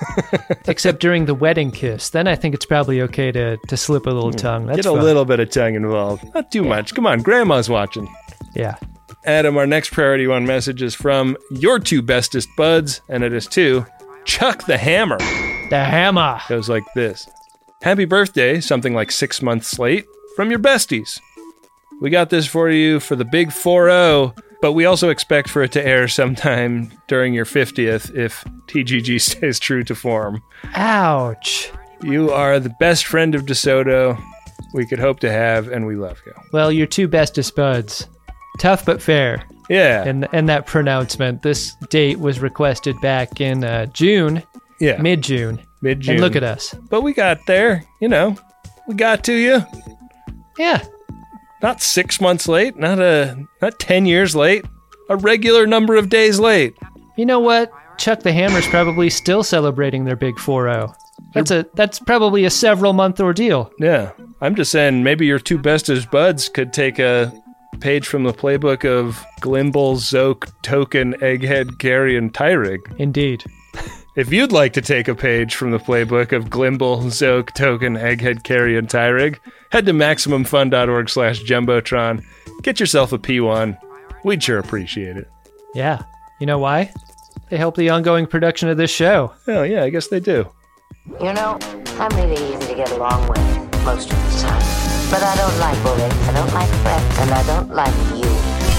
Except during the wedding kiss. Then I think it's probably okay to slip a little tongue. That's Get a little bit of tongue involved. Not too much. Come on, Grandma's watching. Yeah. Adam, our next Priority 1 message is from your two bestest buds, and it is to Chuck the Hammer. The Hammer. Goes like this. Happy birthday, something like 6 months late, from your besties. We got this for you for the big 4-0, but we also expect for it to air sometime during your 50th if TGG stays true to form. Ouch. You are the best friend of DeSoto we could hope to have, and we love you. Well, your two bestest buds. Tough but fair. Yeah. And that pronouncement. This date was requested back in June. Yeah. Mid-June. Mid-June. And look at us. But we got there. You know, we got to you. Yeah. Not 6 months late, not 10 years late, a regular number of days late. You know what? Chuck the Hammer's probably still celebrating their big 4-0. That's probably a several month ordeal. Yeah. I'm just saying maybe your two bestest buds could take a page from the playbook of Glimble, Zoke, Token, Egghead, Carrie, and Tyrig. Indeed. If you'd like to take a page from the playbook of Glimble, Zoke, Token, Egghead, Carrie, and Tyrig, head to MaximumFun.org/Jumbotron. Get yourself a P1. We'd sure appreciate it. Yeah. You know why? They help the ongoing production of this show. Oh, yeah, I guess they do. You know, I'm really easy to get along with most of the time. But I don't like bullying, I don't like threats, and I don't like you.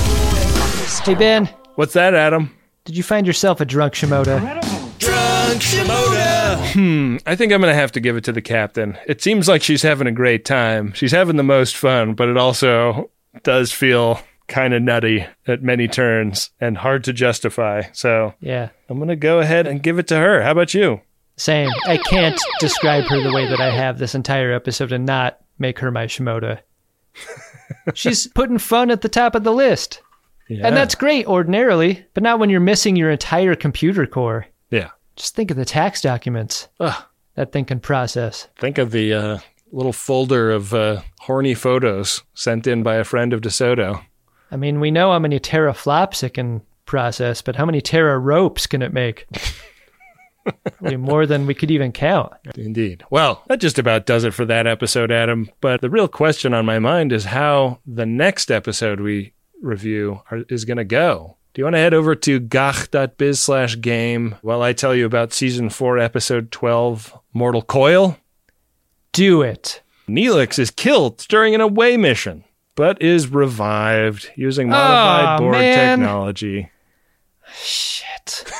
Hey, Ben. What's that, Adam? Did you find yourself a drunk Shimoda? Drunk Shimoda! I think I'm going to have to give it to the captain. It seems like she's having a great time. She's having the most fun, but it also does feel kind of nutty at many turns and hard to justify. So yeah, I'm going to go ahead and give it to her. How about you? Same. I can't describe her the way that I have this entire episode and not make her my Shimoda. She's putting fun at the top of the list. Yeah. And that's great ordinarily, but not when you're missing your entire computer core. Yeah. Just think of the tax documents that thing can process. Think of the little folder of horny photos sent in by a friend of DeSoto. I mean, we know how many teraflops it can process, but how many tera ropes can it make? Probably more than we could even count. Indeed. Well, that just about does it for that episode, Adam. But the real question on my mind is how the next episode we review is going to go. Do you want to head over to gach.biz/game while I tell you about Season 4, Episode 12, Mortal Coil? Do it. Neelix is killed during an away mission, but is revived using modified Borg technology. Shit.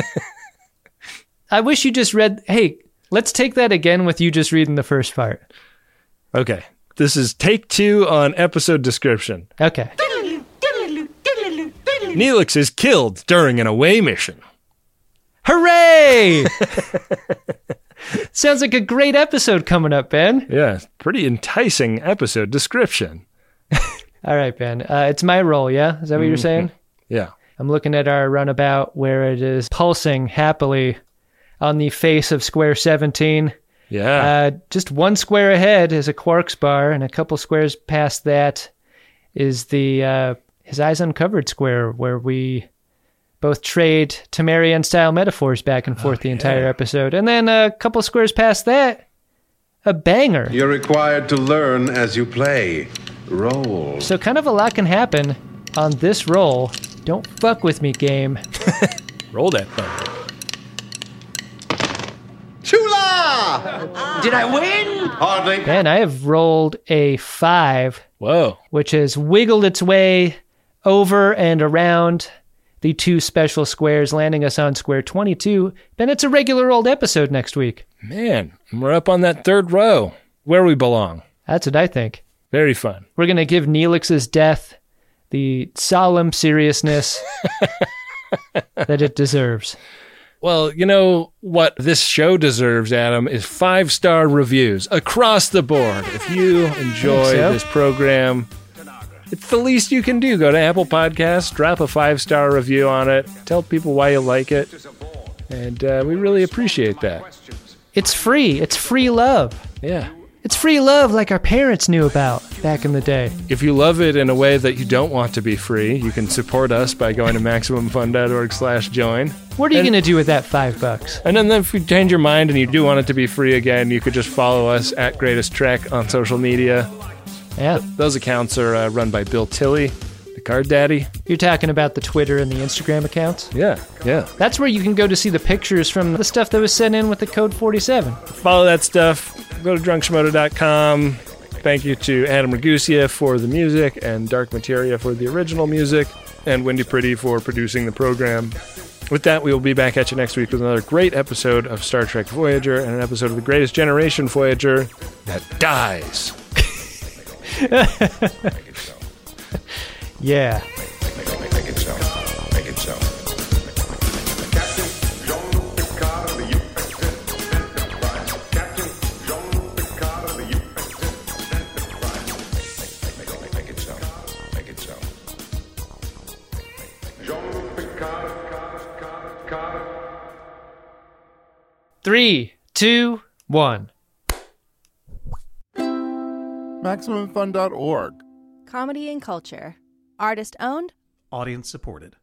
I wish you just read... Hey, let's take that again with you just reading the first part. Okay. This is take 2 on episode description. Okay. Neelix is killed during an away mission. Hooray! Sounds like a great episode coming up, Ben. Yeah, pretty enticing episode description. All right, Ben. It's my role, yeah? Is that what you're saying? Yeah. I'm looking at our runabout where it is pulsing happily on the face of Square 17. Yeah. Just one square ahead is a Quarks bar, and a couple squares past that is the His Eyes Uncovered square, where we both trade Temerian-style metaphors back and forth the entire episode. And then a couple squares past that, a banger. You're required to learn as you play. Roll. So kind of a lot can happen on this roll. Don't fuck with me, game. Roll that thunder. Chula! Did I win? Hardly. Ben, I have rolled a 5. Whoa. Which has wiggled its way over and around the 2 special squares, landing us on square 22. Ben, it's a regular old episode next week. Man, we're up on that 3rd row, where we belong. That's what I think. Very fun. We're going to give Neelix's death the solemn seriousness that it deserves. Well, you know what this show deserves, Adam, is 5-star reviews across the board. If you enjoy this program, it's the least you can do. Go to Apple Podcasts, drop a 5-star review on it, tell people why you like it, and we really appreciate that. It's free. It's free love. Yeah. It's free love like our parents knew about back in the day. If you love it in a way that you don't want to be free, you can support us by going to MaximumFun.org/join. What are you going to do with that $5? And then if you change your mind and you do want it to be free again, you could just follow us at Greatest Trek on social media. Yeah. Those accounts are run by Bill Tilley, the Card Daddy. You're talking about the Twitter and the Instagram accounts? Yeah. That's where you can go to see the pictures from the stuff that was sent in with the code 47. Follow that stuff. Go to drunkshimoda.com. Thank you to Adam Ragusia for the music and Dark Materia for the original music and Wendy Pretty for producing the program. With that, we will be back at you next week with another great episode of Star Trek Voyager and an episode of The Greatest Generation Voyager that dies. Yeah. Make it so. Make it so. Captain Jean Picard of the USS Enterprise. Captain Jean Picard of the USS Enterprise. Make it so. Make it so. Jean Picard. 3, 2, 1. MaximumFun.org. Comedy and culture. Artist owned. Audience supported.